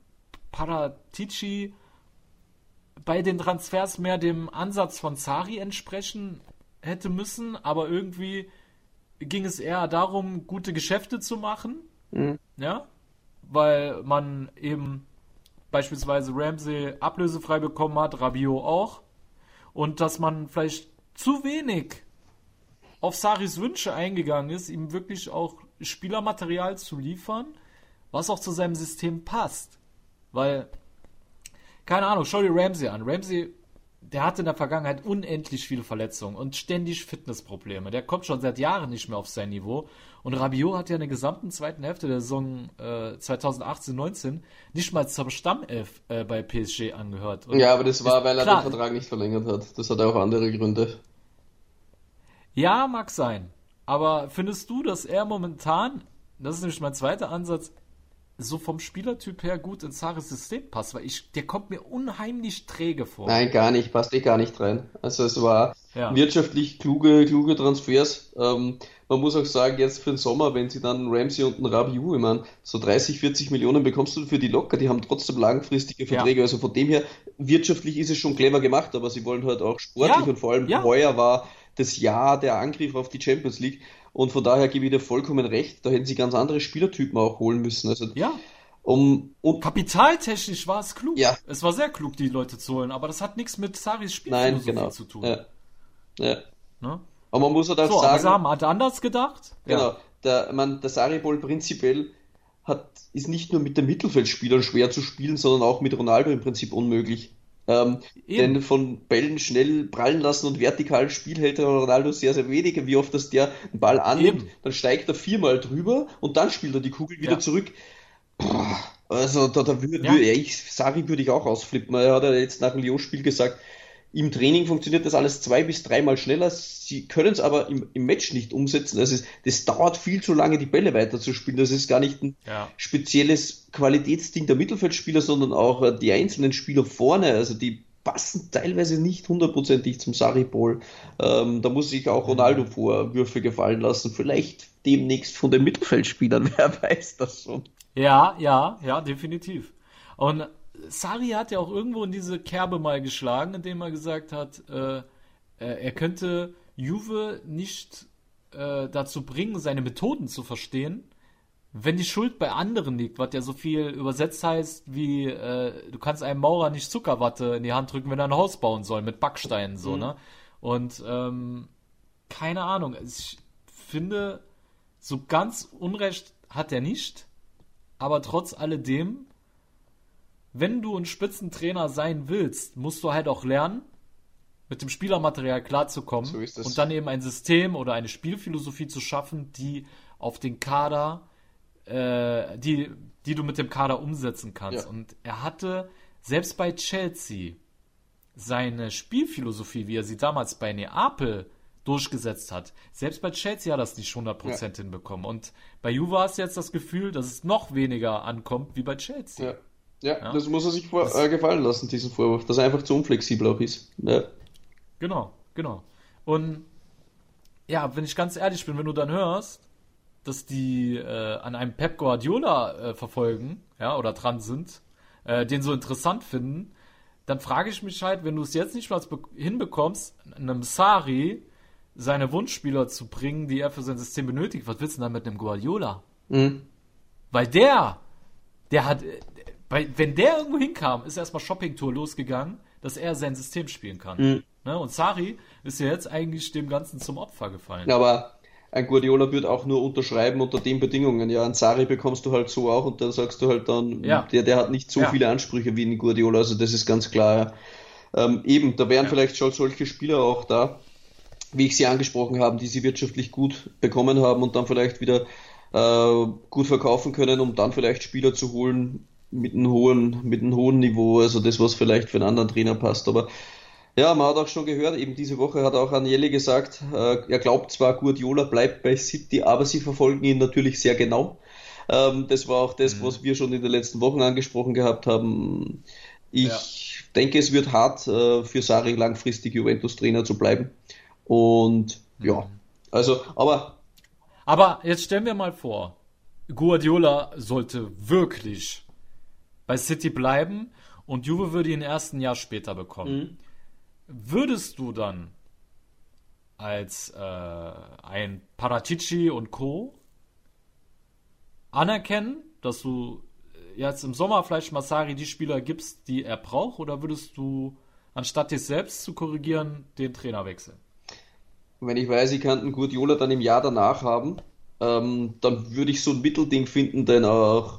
Paratici bei den Transfers mehr dem Ansatz von Sarri entsprechen hätte müssen, aber irgendwie ging es eher darum, gute Geschäfte zu machen, ja, weil man eben beispielsweise Ramsey ablösefrei bekommen hat, Rabiot auch, und dass man vielleicht zu wenig auf Sarris Wünsche eingegangen ist, ihm wirklich auch Spielermaterial zu liefern, was auch zu seinem System passt. Weil, keine Ahnung, schau dir Ramsey an. Ramsey, der hatte in der Vergangenheit unendlich viele Verletzungen und ständig Fitnessprobleme. Der kommt schon seit Jahren nicht mehr auf sein Niveau. Und Rabiot hat ja in der gesamten zweiten Hälfte der Saison 2018-19 nicht mal zur Stammelf bei PSG angehört. Und ja, aber das war, weil er den Vertrag nicht verlängert hat. Das hat auch andere Gründe. Ja, mag sein. Aber findest du, dass er momentan, das ist nämlich mein zweiter Ansatz, so vom Spielertyp her gut ins Sarris System passt? Weil der kommt mir unheimlich träge vor. Nein, gar nicht. Passt gar nicht rein. Also es war wirtschaftlich kluge Transfers. Man muss auch sagen, jetzt für den Sommer, wenn sie dann Ramsey und einen Rabiot, ich meine, so 30, 40 Millionen bekommst du für die locker. Die haben trotzdem langfristige Verträge. Ja. Also von dem her, wirtschaftlich ist es schon clever gemacht, aber sie wollen halt auch sportlich und vor allem heuer war das Jahr der Angriff auf die Champions League. Und von daher gebe ich dir vollkommen recht, da hätten sie ganz andere Spielertypen auch holen müssen. Also, und kapitaltechnisch war es klug. Ja. Es war sehr klug, die Leute zu holen, aber das hat nichts mit Sarris Spielphilosophie zu tun. Ja. Ne? Aber man muss halt auch sagen... Aber Sam hat anders gedacht. Genau. Der Sarri-Ball prinzipiell ist nicht nur mit den Mittelfeldspielern schwer zu spielen, sondern auch mit Ronaldo im Prinzip unmöglich. Denn von Bällen schnell prallen lassen und vertikalen Spiel hält der Ronaldo sehr, sehr wenig. Wie oft, dass der einen Ball annimmt, dann steigt er 4-mal drüber und dann spielt er die Kugel wieder zurück. Also da würde Sarri würde ich auch ausflippen. Er hat ja jetzt nach dem Lyon-Spiel gesagt, im Training funktioniert das alles 2- bis 3-mal schneller. Sie können es aber im Match nicht umsetzen. Das dauert viel zu lange, die Bälle weiterzuspielen. Das ist gar nicht ein spezielles Qualitätsding der Mittelfeldspieler, sondern auch die einzelnen Spieler vorne. Also die passen teilweise nicht hundertprozentig zum Sarri-Ball. Da muss sich auch Ronaldo Vorwürfe gefallen lassen. Vielleicht demnächst von den Mittelfeldspielern. Wer weiß das schon. Ja, definitiv. Und Sarri hat ja auch irgendwo in diese Kerbe mal geschlagen, indem er gesagt hat, er könnte Juve nicht dazu bringen, seine Methoden zu verstehen, wenn die Schuld bei anderen liegt, was ja so viel übersetzt heißt, wie du kannst einem Maurer nicht Zuckerwatte in die Hand drücken, wenn er ein Haus bauen soll, mit Backsteinen, so, ne? Und keine Ahnung, ich finde, so ganz Unrecht hat er nicht, aber trotz alledem, wenn du ein Spitzentrainer sein willst, musst du halt auch lernen, mit dem Spielermaterial klarzukommen. So ist es. Und dann eben ein System oder eine Spielphilosophie zu schaffen, die auf den Kader, die du mit dem Kader umsetzen kannst. Ja. Und er hatte, selbst bei Chelsea, seine Spielphilosophie, wie er sie damals bei Neapel durchgesetzt hat, selbst bei Chelsea hat er das nicht 100% hinbekommen. Und bei Juve hast du jetzt das Gefühl, dass es noch weniger ankommt wie bei Chelsea. Ja, das muss er sich gefallen lassen, diesen Vorwurf, dass er einfach zu unflexibel auch ist. Ja. Genau. Und ja, wenn ich ganz ehrlich bin, wenn du dann hörst, dass die an einem Pep Guardiola verfolgen, ja, oder dran sind, den so interessant finden, dann frage ich mich halt, wenn du es jetzt nicht mal hinbekommst, einem Sarri seine Wunschspieler zu bringen, die er für sein System benötigt, was willst du dann mit einem Guardiola? Weil der hat... Wenn der irgendwo hinkam, ist erstmal Shoppingtour losgegangen, dass er sein System spielen kann. Ne? Und Sarri ist ja jetzt eigentlich dem Ganzen zum Opfer gefallen. Aber ein Guardiola wird auch nur unterschreiben unter den Bedingungen. Ja, einen Sarri bekommst du halt so auch und dann sagst du halt dann, der hat nicht so viele Ansprüche wie ein Guardiola, also das ist ganz klar. Eben, da wären vielleicht schon solche Spieler auch da, wie ich sie angesprochen habe, die sie wirtschaftlich gut bekommen haben und dann vielleicht wieder gut verkaufen können, um dann vielleicht Spieler zu holen mit einem hohen Niveau, also das, was vielleicht für einen anderen Trainer passt. Aber ja, man hat auch schon gehört, eben diese Woche hat auch Agnelli gesagt, er glaubt zwar, Guardiola bleibt bei City, aber sie verfolgen ihn natürlich sehr genau. Das war auch das, was wir schon in den letzten Wochen angesprochen gehabt haben. Ich denke, es wird hart für Sarri langfristig Juventus-Trainer zu bleiben. Und ja, also, Aber jetzt stellen wir mal vor, Guardiola sollte wirklich bei City bleiben und Juve würde ihn erst ein Jahr später bekommen. Würdest du dann als ein Paratici und Co. anerkennen, dass du jetzt im Sommer vielleicht mal Sarri die Spieler gibst, die er braucht, oder würdest du, anstatt dich selbst zu korrigieren, den Trainer wechseln? Wenn ich weiß, ich kann einen Guardiola dann im Jahr danach haben, dann würde ich so ein Mittelding finden, denn auch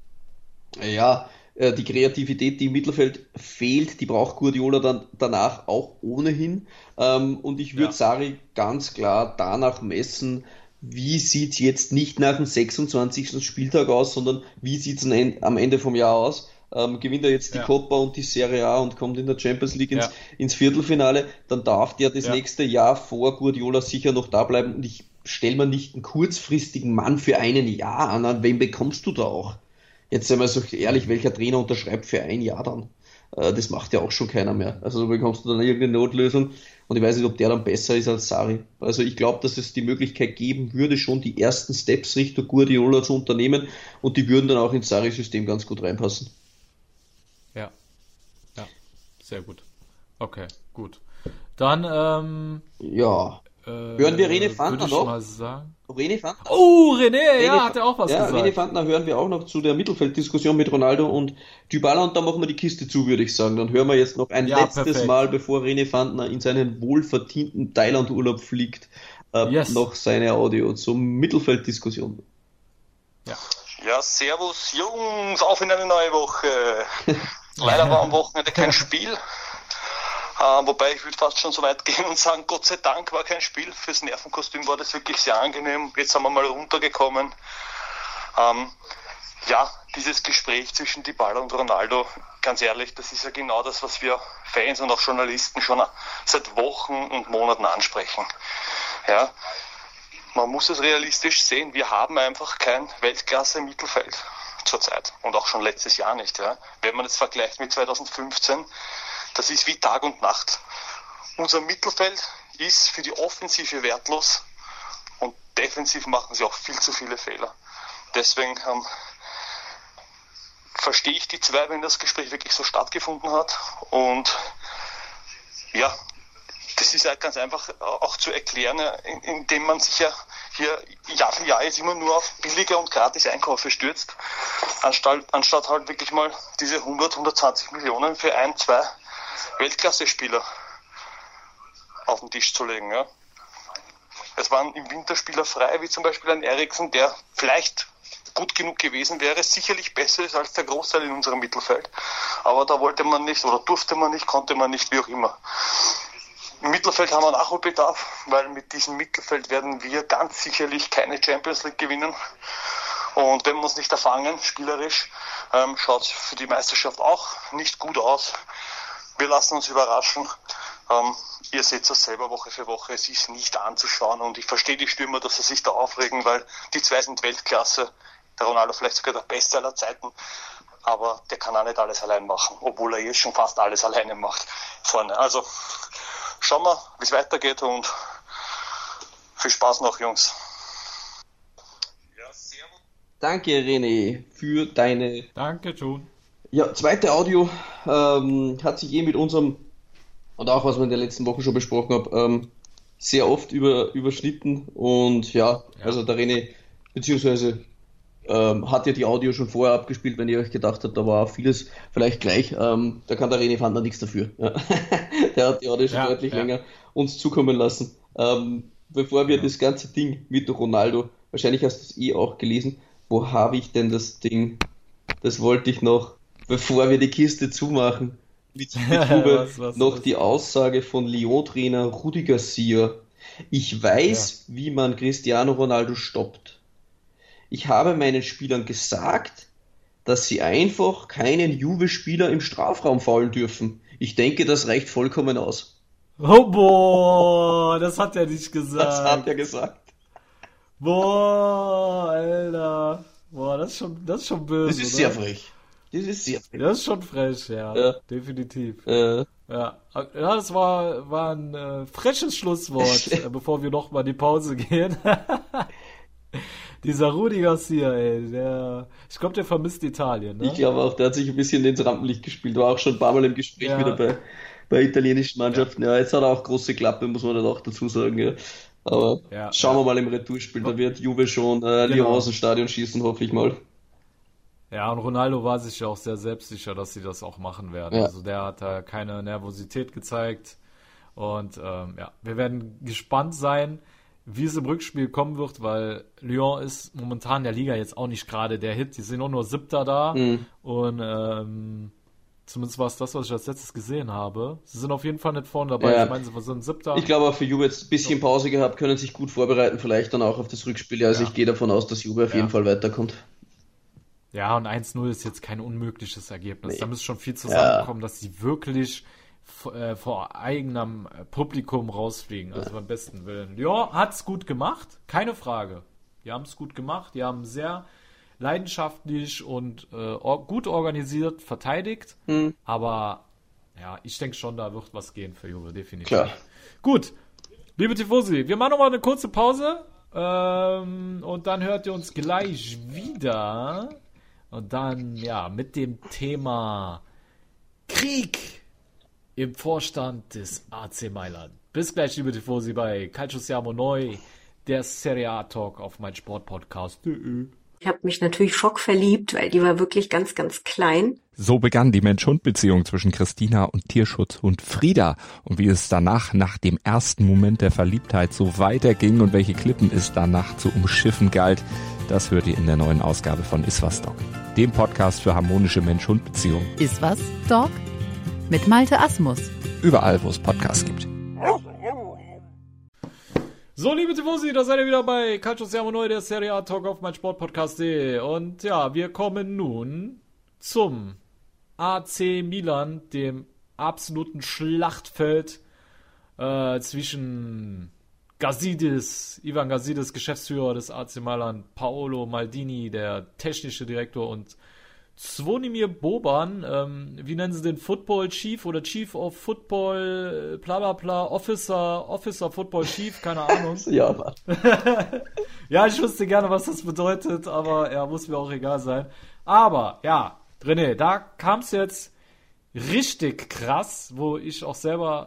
die Kreativität, die im Mittelfeld fehlt, die braucht Guardiola dann danach auch ohnehin. Und ich würde Sarri ganz klar danach messen, wie sieht es jetzt nicht nach dem 26. Spieltag aus, sondern wie sieht es am Ende vom Jahr aus. Gewinnt er jetzt die Coppa und die Serie A und kommt in der Champions League ins Viertelfinale, dann darf der das nächste Jahr vor Guardiola sicher noch da bleiben. Und ich stelle mir nicht einen kurzfristigen Mann für ein Jahr an wen bekommst du da auch? Jetzt sei mal so ehrlich, welcher Trainer unterschreibt für ein Jahr dann? Das macht ja auch schon keiner mehr. Also du bekommst du dann irgendeine Notlösung und ich weiß nicht, ob der dann besser ist als Sarri. Also ich glaube, dass es die Möglichkeit geben würde, schon die ersten Steps Richtung Guardiola zu unternehmen und die würden dann auch ins Sarri-System ganz gut reinpassen. Ja, sehr gut. Okay, gut. Dann, hören wir René Fantner noch? Mal sagen. René Fantner? Oh, René, hat er auch was gesagt. René Fantner hören wir auch noch zu der Mittelfelddiskussion mit Ronaldo und Dybala und dann machen wir die Kiste zu, würde ich sagen. Dann hören wir jetzt noch ein letztes Mal, bevor René Fantner in seinen wohlverdienten Thailand-Urlaub fliegt, noch seine Audio zur Mittelfelddiskussion. Ja, servus Jungs, auf in eine neue Woche. Leider war am Wochenende kein Spiel. Wobei ich würde fast schon so weit gehen und sagen, Gott sei Dank war kein Spiel. Fürs Nervenkostüm war das wirklich sehr angenehm. Jetzt sind wir mal runtergekommen. Dieses Gespräch zwischen Dybala und Ronaldo, ganz ehrlich, das ist ja genau das, was wir Fans und auch Journalisten schon seit Wochen und Monaten ansprechen. Ja, man muss es realistisch sehen. Wir haben einfach kein Weltklasse im Mittelfeld zurzeit und auch schon letztes Jahr nicht. Ja. Wenn man es vergleicht mit 2015, das ist wie Tag und Nacht. Unser Mittelfeld ist für die Offensive wertlos und defensiv machen sie auch viel zu viele Fehler. Deswegen verstehe ich die zwei, wenn das Gespräch wirklich so stattgefunden hat. Und ja, das ist halt ganz einfach auch zu erklären, indem man sich ja hier Jahr für Jahr jetzt immer nur auf billige und gratis Einkäufe stürzt, anstatt halt wirklich mal diese 120 Millionen für 1-2 Weltklasse-Spieler auf den Tisch zu legen. Ja. Es waren im Winter Spieler frei, wie zum Beispiel ein Eriksen, der vielleicht gut genug gewesen wäre, sicherlich besser ist als der Großteil in unserem Mittelfeld. Aber da wollte man nicht oder durfte man nicht, konnte man nicht, wie auch immer. Im Mittelfeld haben wir Nachholbedarf, weil mit diesem Mittelfeld werden wir ganz sicherlich keine Champions League gewinnen. Und wenn wir uns nicht erfangen, spielerisch, schaut es für die Meisterschaft auch nicht gut aus. Wir lassen uns überraschen. Ihr seht das selber Woche für Woche, es ist nicht anzuschauen und ich verstehe die Stürmer, dass sie sich da aufregen, weil die zwei sind Weltklasse. Der Ronaldo vielleicht sogar der Beste aller Zeiten, aber der kann auch nicht alles allein machen, obwohl er jetzt schon fast alles alleine macht vorne. Also schauen wir, wie es weitergeht und viel Spaß noch, Jungs. Ja, servus. Danke, René, für deine... Danke, John. Ja, zweite Audio hat sich mit unserem, und auch was wir in den letzten Wochen schon besprochen haben, sehr oft überschnitten und also der René, beziehungsweise hat ja die Audio schon vorher abgespielt, wenn ihr euch gedacht habt, da war vieles vielleicht gleich. Da kann der René Fandner nichts dafür. Ja. Der hat die Audio schon deutlich länger uns zukommen lassen. Bevor wir das ganze Ding mit Ronaldo, wahrscheinlich hast du es auch gelesen, wo habe ich denn das Ding? Das wollte ich noch, bevor wir die Kiste zumachen, mit Jubel noch die Aussage von Lyon-Trainer Rudi Garcia. Ich weiß, wie man Cristiano Ronaldo stoppt. Ich habe meinen Spielern gesagt, dass sie einfach keinen Juve-Spieler im Strafraum faulen dürfen. Ich denke, das reicht vollkommen aus. Oh, boah, das hat er nicht gesagt. Das hat er gesagt. Boah, Alter. Boah, das ist schon böse. Das ist sehr frech. Das ist schon frech, ja. Definitiv. Ja, das war ein freches Schlusswort, bevor wir noch mal in die Pause gehen. Dieser Rudi Garcia, ey, ich glaube, der vermisst Italien, ne? Ich glaube auch, der hat sich ein bisschen ins Rampenlicht gespielt, war auch schon ein paar Mal im Gespräch wieder bei italienischen Mannschaften. Ja, jetzt hat er auch große Klappe, muss man dann auch dazu sagen, ja. Aber schauen wir mal im Retourspiel, da wird Juve schon Lyon aus dem Stadion schießen, hoffe ich mal. Ja, und Ronaldo war sich ja auch sehr selbstsicher, dass sie das auch machen werden. Ja. Also der hat da keine Nervosität gezeigt. Und wir werden gespannt sein, wie es im Rückspiel kommen wird, weil Lyon ist momentan in der Liga jetzt auch nicht gerade der Hit. Die sind auch nur Siebter da. Und zumindest war es das, was ich als letztes gesehen habe. Sie sind auf jeden Fall nicht vorne dabei. Ja. Ich meine, sie sind Siebter. Ich glaube auch für Juve jetzt ein bisschen Pause gehabt, können sich gut vorbereiten, vielleicht dann auch auf das Rückspiel. Also ich gehe davon aus, dass Juve auf jeden Fall weiterkommt. Ja, und 1-0 ist jetzt kein unmögliches Ergebnis. Da müsste schon viel zusammenkommen, dass sie wirklich vor eigenem Publikum rausfliegen. Also beim besten Willen. Lyon hat's gut gemacht, keine Frage. Die haben es gut gemacht. Die haben sehr leidenschaftlich und gut organisiert verteidigt. Aber ja, ich denke schon, da wird was gehen für Juve, definitiv. Klar. Gut, liebe Tifosi, wir machen nochmal eine kurze Pause. Und dann hört ihr uns gleich wieder. Und dann, mit dem Thema Krieg im Vorstand des AC Mailand. Bis gleich, liebe Tifosi, bei Calcio Siamo Noi, der Serie A Talk auf meinsportpodcast.de. Ich habe mich natürlich schockverliebt, weil die war wirklich ganz, ganz klein. So begann die Mensch-Hund-Beziehung zwischen Christina und Tierschutzhund Frieda. Und wie es danach, nach dem ersten Moment der Verliebtheit, so weiterging und welche Klippen es danach zu umschiffen galt, das hört ihr in der neuen Ausgabe von Iswas Dog, dem Podcast für harmonische Mensch-Hund-Beziehungen. Iswas Dog mit Malte Asmus. Überall, wo es Podcasts gibt. So, liebe Tifosi, da seid ihr wieder bei Calcio Siamo Noi, der Serie A Talk auf meinsportpodcast.de. Und wir kommen nun zum AC Milan, dem absoluten Schlachtfeld zwischen Ivan Gazidis, Geschäftsführer des AC Mailand, Paolo Maldini, der technische Direktor, und Zvonimir Boban, wie nennen sie den, Football Chief oder Chief of Football, bla bla bla, Officer Football Chief, keine Ahnung. Ja, ja, ich wüsste gerne, was das bedeutet, aber muss mir auch egal sein. Aber, René, da kam es jetzt richtig krass, wo ich auch selber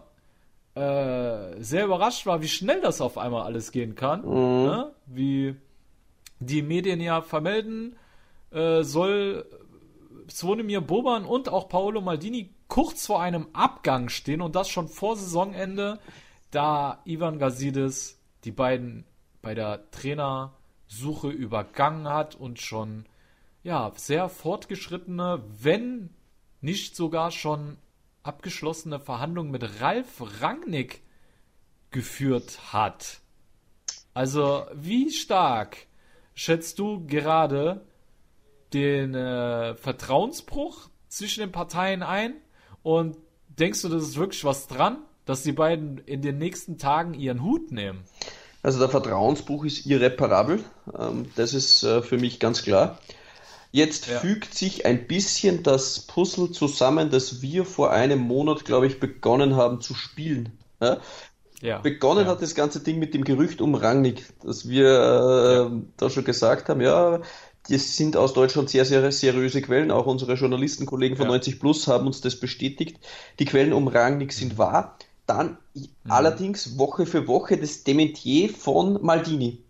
sehr überrascht war, wie schnell das auf einmal alles gehen kann. Ne? Wie die Medien vermelden, soll Zvonimir Boban und auch Paolo Maldini kurz vor einem Abgang stehen, und das schon vor Saisonende, da Ivan Gazidis die beiden bei der Trainersuche übergangen hat und schon sehr fortgeschrittene, wenn nicht sogar schon abgeschlossene Verhandlungen mit Ralf Rangnick geführt hat. Also wie stark schätzt du gerade den Vertrauensbruch zwischen den Parteien ein, und denkst du, das ist wirklich was dran, dass die beiden in den nächsten Tagen ihren Hut nehmen? Also der Vertrauensbruch ist irreparabel, das ist für mich ganz klar. Jetzt fügt sich ein bisschen das Puzzle zusammen, das wir vor einem Monat, glaube ich, begonnen haben zu spielen. Begonnen hat das ganze Ding mit dem Gerücht um Rangnick, dass wir da schon gesagt haben, das sind aus Deutschland sehr, sehr seriöse Quellen, auch unsere Journalistenkollegen von 90 Plus haben uns das bestätigt. Die Quellen um Rangnick sind wahr. Dann allerdings Woche für Woche das Dementier von Maldini.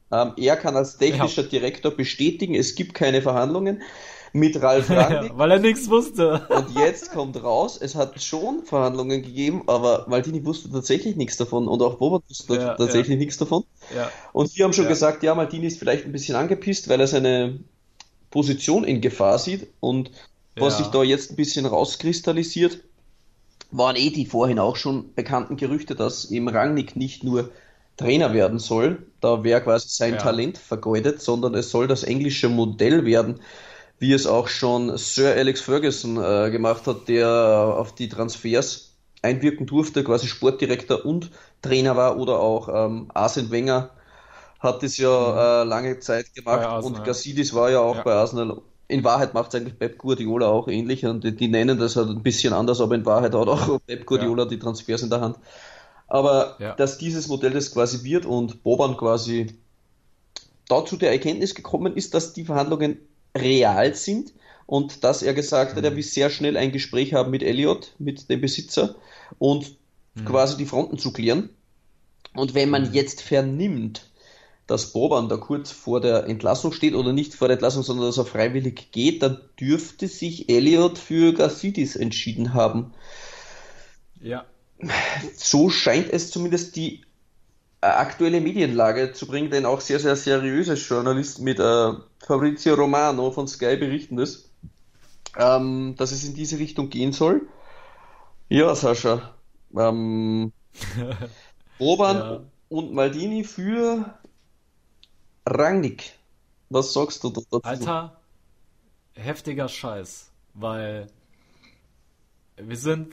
Er kann als technischer Direktor bestätigen, es gibt keine Verhandlungen mit Ralf Rangnick. Weil er nichts wusste. Und jetzt kommt raus, es hat schon Verhandlungen gegeben, aber Maldini wusste tatsächlich nichts davon und auch Boban wusste tatsächlich nichts davon. Ja. Und wir haben schon gesagt, ja, Maldini ist vielleicht ein bisschen angepisst, weil er seine Position in Gefahr sieht und was sich da jetzt ein bisschen rauskristallisiert, waren die vorhin auch schon bekannten Gerüchte, dass eben Rangnick nicht nur Trainer werden soll, da wäre quasi sein Talent vergeudet, sondern es soll das englische Modell werden, wie es auch schon Sir Alex Ferguson gemacht hat, der auf die Transfers einwirken durfte, quasi Sportdirektor und Trainer war, oder auch Arsene Wenger hat es ja lange Zeit gemacht und Gazidis war ja auch bei Arsenal. In Wahrheit macht es eigentlich Pep Guardiola auch ähnlich und die nennen das halt ein bisschen anders, aber in Wahrheit hat auch Pep Guardiola die Transfers in der Hand. Aber dass dieses Modell das quasi wird und Boban quasi dazu der Erkenntnis gekommen ist, dass die Verhandlungen real sind und dass er gesagt hat, er will sehr schnell ein Gespräch haben mit Elliott, mit dem Besitzer und quasi die Fronten zu klären. Und wenn man jetzt vernimmt, dass Boban da kurz vor der Entlassung steht oder nicht vor der Entlassung, sondern dass er freiwillig geht, dann dürfte sich Elliott für Gazidis entschieden haben. Ja. So scheint es zumindest die aktuelle Medienlage zu bringen, denn auch sehr, sehr seriöse Journalisten mit Fabrizio Romano von Sky berichten das, dass es in diese Richtung gehen soll. Ja, Sascha. Boban und Maldini für Rangnick. Was sagst du dazu? Alter, heftiger Scheiß, weil wir sind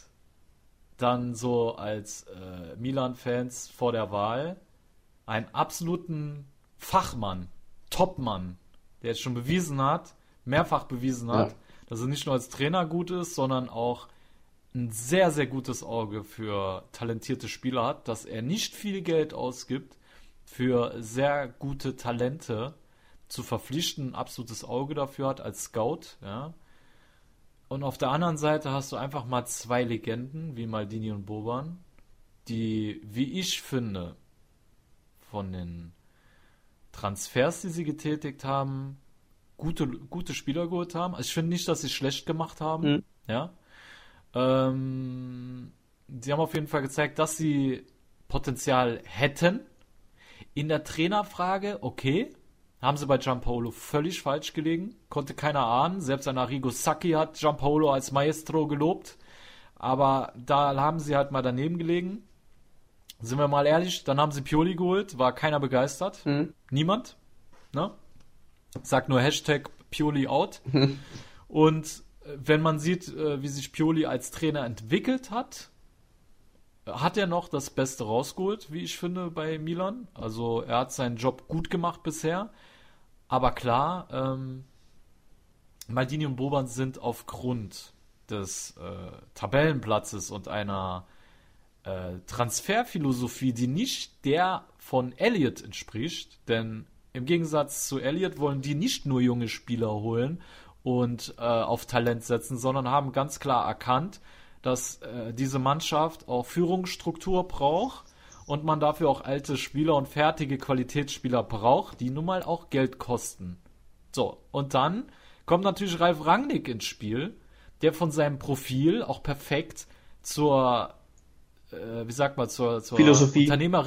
dann so als Milan-Fans vor der Wahl einen absoluten Fachmann, Topmann, der jetzt schon bewiesen hat, mehrfach bewiesen hat, dass er nicht nur als Trainer gut ist, sondern auch ein sehr, sehr gutes Auge für talentierte Spieler hat, dass er nicht viel Geld ausgibt, für sehr gute Talente zu verpflichten, ein absolutes Auge dafür hat als Scout, ja. Und auf der anderen Seite hast du einfach mal zwei Legenden, wie Maldini und Boban, die, wie ich finde, von den Transfers, die sie getätigt haben, gute Spieler geholt haben. Also ich finde nicht, dass sie schlecht gemacht haben, ja. Sie haben auf jeden Fall gezeigt, dass sie Potenzial hätten. In der Trainerfrage, okay, haben sie bei Gianpaolo völlig falsch gelegen. Konnte keiner ahnen. Selbst ein Arrigo Sacchi hat Gianpaolo als Maestro gelobt. Aber da haben sie halt mal daneben gelegen. Sind wir mal ehrlich, dann haben sie Pioli geholt. War keiner begeistert. Niemand. Ne? Sagt nur Hashtag Pioli out. Und wenn man sieht, wie sich Pioli als Trainer entwickelt hat, hat er noch das Beste rausgeholt, wie ich finde, bei Milan. Also er hat seinen Job gut gemacht bisher. Aber klar, Maldini und Boban sind aufgrund des Tabellenplatzes und einer Transferphilosophie, die nicht der von Elliott entspricht, denn im Gegensatz zu Elliott wollen die nicht nur junge Spieler holen und auf Talent setzen, sondern haben ganz klar erkannt, dass diese Mannschaft auch Führungsstruktur braucht und man dafür auch alte Spieler und fertige Qualitätsspieler braucht, die nun mal auch Geld kosten. So, und dann kommt natürlich Ralf Rangnick ins Spiel, der von seinem Profil auch perfekt zur Philosophie.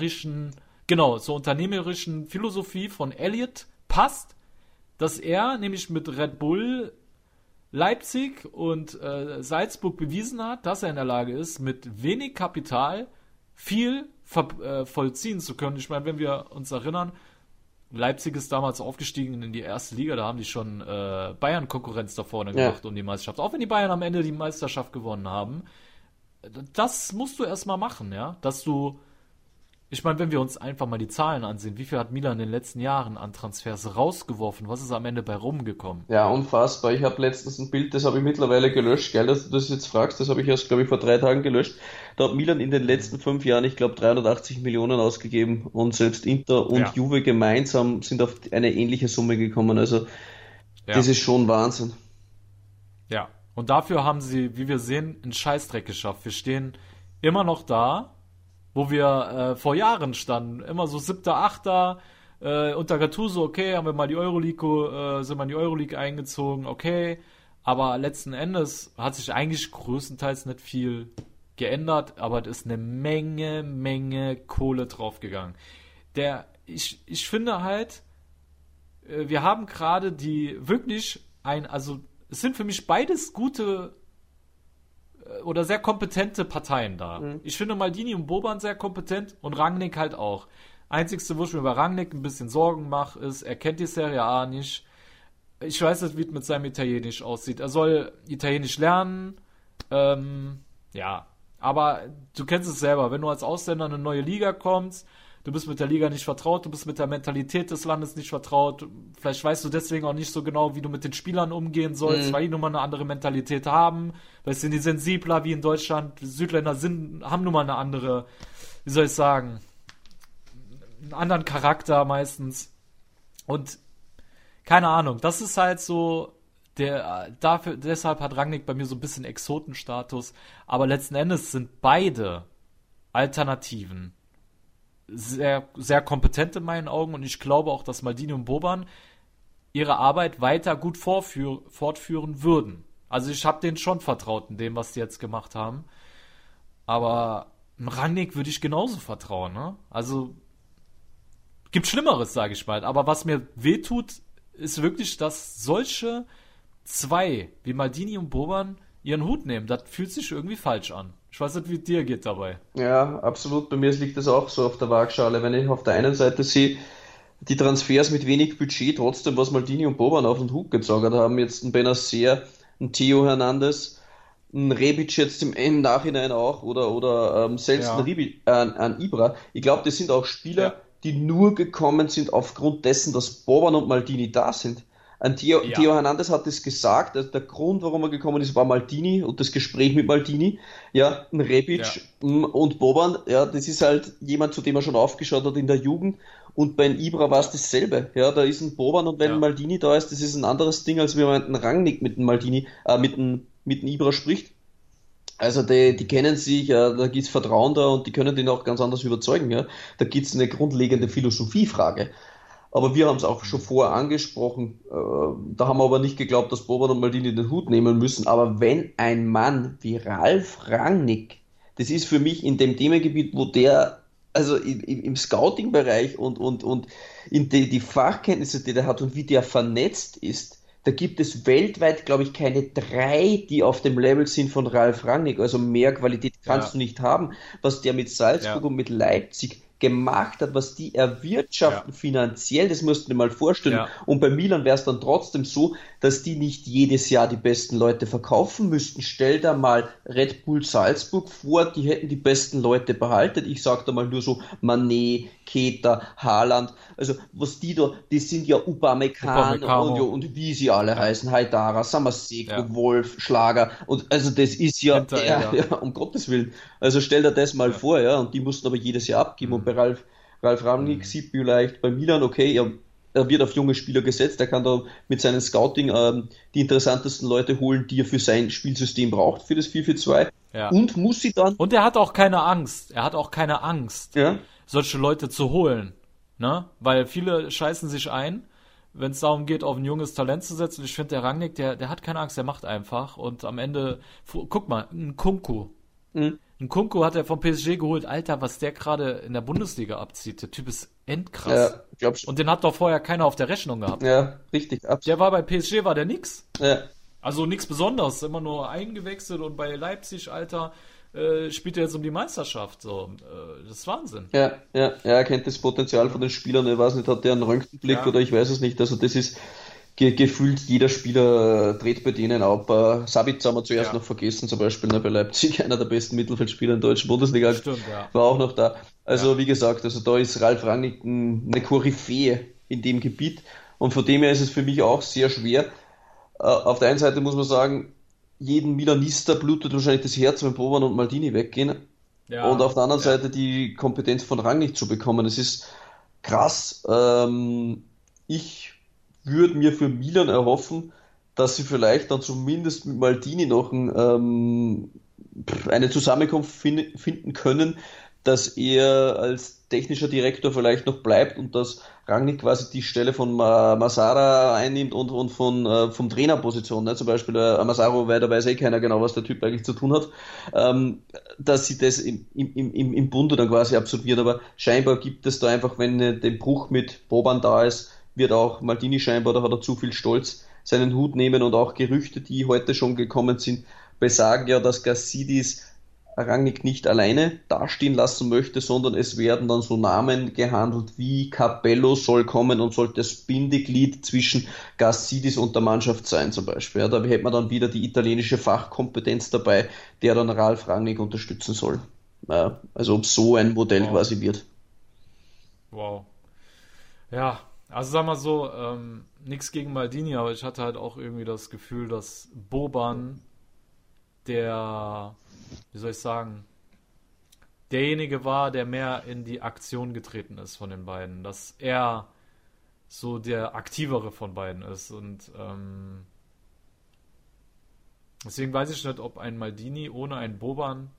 Zur unternehmerischen Philosophie von Elliott passt, dass er nämlich mit Red Bull Leipzig und Salzburg bewiesen hat, dass er in der Lage ist, mit wenig Kapital viel vollziehen zu können. Ich meine, wenn wir uns erinnern, Leipzig ist damals aufgestiegen in die erste Liga, da haben die schon Bayern-Konkurrenz da vorne gemacht um die Meisterschaft. Auch wenn die Bayern am Ende die Meisterschaft gewonnen haben. Das musst du erstmal machen, ja, dass du, ich meine, wenn wir uns einfach mal die Zahlen ansehen, wie viel hat Milan in den letzten Jahren an Transfers rausgeworfen, was ist am Ende bei rumgekommen? Ja, unfassbar. Ich habe letztens ein Bild, das habe ich mittlerweile gelöscht, geil, dass du das jetzt fragst, das habe ich erst, glaube ich, vor 3 Tagen gelöscht. Da hat Milan in den letzten 5 Jahren, ich glaube, 380 Millionen ausgegeben und selbst Inter und Juve gemeinsam sind auf eine ähnliche Summe gekommen, also das ist schon Wahnsinn. Ja. Und dafür haben sie, wie wir sehen, einen Scheißdreck geschafft. Wir stehen immer noch da, wo wir vor Jahren standen. Immer so 7., 8., Unter Gattuso, okay, haben wir mal sind wir in die Euroleague eingezogen, okay. Aber letzten Endes hat sich eigentlich größtenteils nicht viel geändert, aber da ist eine Menge Kohle draufgegangen. Ich finde halt, wir haben gerade also es sind für mich beides gute oder sehr kompetente Parteien da. Ich finde Maldini und Boban sehr kompetent und Rangnick halt auch. Einzigste, wo ich mir bei Rangnick ein bisschen Sorgen mache, ist, er kennt die Serie A nicht. Ich weiß nicht, wie es mit seinem Italienisch aussieht. Er soll Italienisch lernen. Ja, aber du kennst es selber. Wenn du als Ausländer in eine neue Liga kommst, du bist mit der Liga nicht vertraut, du bist mit der Mentalität des Landes nicht vertraut. Vielleicht weißt du deswegen auch nicht so genau, wie du mit den Spielern umgehen sollst, weil die nun mal eine andere Mentalität haben. Weil sind die sensibler wie in Deutschland. Südländer haben nun mal eine andere, wie soll ich sagen, einen anderen Charakter meistens. Und keine Ahnung, das ist halt so, deshalb hat Rangnick bei mir so ein bisschen Exotenstatus, aber letzten Endes sind beide Alternativen sehr, sehr kompetent in meinen Augen und ich glaube auch, dass Maldini und Boban ihre Arbeit weiter gut fortführen würden. Also ich habe denen schon vertraut in dem, was die jetzt gemacht haben, aber Rangnick würde ich genauso vertrauen, ne? Also gibt Schlimmeres, sage ich mal, aber was mir wehtut, ist wirklich, dass solche zwei wie Maldini und Boban ihren Hut nehmen. Das fühlt sich irgendwie falsch an. Ich weiß nicht, wie es dir geht dabei. Ja, absolut. Bei mir liegt das auch so auf der Waagschale. Wenn ich auf der einen Seite sehe, die Transfers mit wenig Budget, trotzdem was Maldini und Boban auf den Hut gezogen haben, jetzt ein Benacer, ein Theo Hernandez, ein Rebic jetzt im Nachhinein auch oder selbst ein Ibra. Ich glaube, das sind auch Spieler, die nur gekommen sind aufgrund dessen, dass Boban und Maldini da sind. Theo Hernandez hat es gesagt, also der Grund, warum er gekommen ist, war Maldini und das Gespräch mit Maldini. Ja, ein Rebic und Boban, ja, das ist halt jemand, zu dem er schon aufgeschaut hat in der Jugend. Und bei Ibra war es dasselbe. Ja, da ist ein Boban und wenn Maldini da ist, das ist ein anderes Ding, als wenn man einen Rangnick mit dem Maldini, mit dem Ibra spricht. Also die kennen sich, da gibt's Vertrauen da und die können den auch ganz anders überzeugen. Ja. Da gibt's eine grundlegende Philosophiefrage. Aber wir haben es auch schon vorher angesprochen, da haben wir aber nicht geglaubt, dass Boban und Maldini den Hut nehmen müssen. Aber wenn ein Mann wie Ralf Rangnick, das ist für mich in dem Themengebiet, wo der, also im Scouting-Bereich und in die Fachkenntnisse, die der hat und wie der vernetzt ist, da gibt es weltweit, glaube ich, keine 3, die auf dem Level sind von Ralf Rangnick. Also mehr Qualität kannst du nicht haben. Was der mit Salzburg und mit Leipzig gemacht hat, was die erwirtschaften finanziell, das musst du dir mal vorstellen. Ja. Und bei Milan wäre es dann trotzdem so, dass die nicht jedes Jahr die besten Leute verkaufen müssten. Stell da mal Red Bull Salzburg vor, die hätten die besten Leute behalten. Ich sag da mal nur so Mané, Keita, Haaland. Also was die da, die sind ja Upamecano und wie sie alle heißen, Haidara, Samaseko, Wolf, Schlager. Und also das ist ja, um Gottes Willen. Also stell dir das mal vor, ja, und die mussten aber jedes Jahr abgeben. Und bei Ralf Rangnick sieht vielleicht bei Milan, okay, er wird auf junge Spieler gesetzt, er kann da mit seinem Scouting die interessantesten Leute holen, die er für sein Spielsystem braucht, für das 4-4-2. Ja. Und muss sie dann... Und er hat auch keine Angst. Solche Leute zu holen. Ne? Weil viele scheißen sich ein, wenn es darum geht, auf ein junges Talent zu setzen. Ich finde, der Rangnick, der hat keine Angst, der macht einfach. Und am Ende, guck mal, ein Kunku. Ein Kunku hat er vom PSG geholt. Alter, was der gerade in der Bundesliga abzieht. Der Typ ist endkrass. Ja, glaubst du. Und den hat doch vorher keiner auf der Rechnung gehabt. Ja, richtig. Absolut. Der war bei PSG, war der nix. Ja. Also nichts Besonderes. Immer nur eingewechselt und bei Leipzig, Alter, spielt er jetzt um die Meisterschaft. So, das ist Wahnsinn. Ja, er kennt das Potenzial von den Spielern. Ich weiß nicht, hat der einen Röntgenblick oder ich weiß es nicht. Also das ist gefühlt jeder Spieler dreht bei denen ab. Sabitzer haben wir zuerst noch vergessen, zum Beispiel bei Leipzig, einer der besten Mittelfeldspieler in der deutschen Bundesliga. Stimmt, war auch noch da. Also wie gesagt, also da ist Ralf Rangnick eine Koryphäe in dem Gebiet und von dem her ist es für mich auch sehr schwer. Auf der einen Seite muss man sagen, jeden Milanista blutet wahrscheinlich das Herz, wenn Boban und Maldini weggehen. Ja, und auf der anderen Seite die Kompetenz von Rangnick zu bekommen. Das ist krass. Ich würde mir für Milan erhoffen, dass sie vielleicht dann zumindest mit Maldini noch eine Zusammenkunft finden können, dass er als technischer Direktor vielleicht noch bleibt und dass Rangnick quasi die Stelle von Masara einnimmt und vom Trainerposition, ne? Zum Beispiel Masaro, weil da weiß keiner genau, was der Typ eigentlich zu tun hat, dass sie das im Bunde dann quasi absolviert. Aber scheinbar gibt es da einfach, wenn der Bruch mit Boban da ist, wird auch Maldini scheinbar, da hat er zu viel Stolz, seinen Hut nehmen, und auch Gerüchte, die heute schon gekommen sind, besagen ja, dass Gazidis Rangnick nicht alleine dastehen lassen möchte, sondern es werden dann so Namen gehandelt wie Capello soll kommen und soll das Bindeglied zwischen Gazidis und der Mannschaft sein zum Beispiel. Ja, da hätte man dann wieder die italienische Fachkompetenz dabei, der dann Ralf Rangnick unterstützen soll. Ja, also ob so ein Modell quasi wird. Wow. Ja, also sag mal so, nichts gegen Maldini, aber ich hatte halt auch irgendwie das Gefühl, dass Boban derjenige war, der mehr in die Aktion getreten ist von den beiden, dass er so der aktivere von beiden ist, und deswegen weiß ich nicht, ob ein Maldini ohne einen Boban,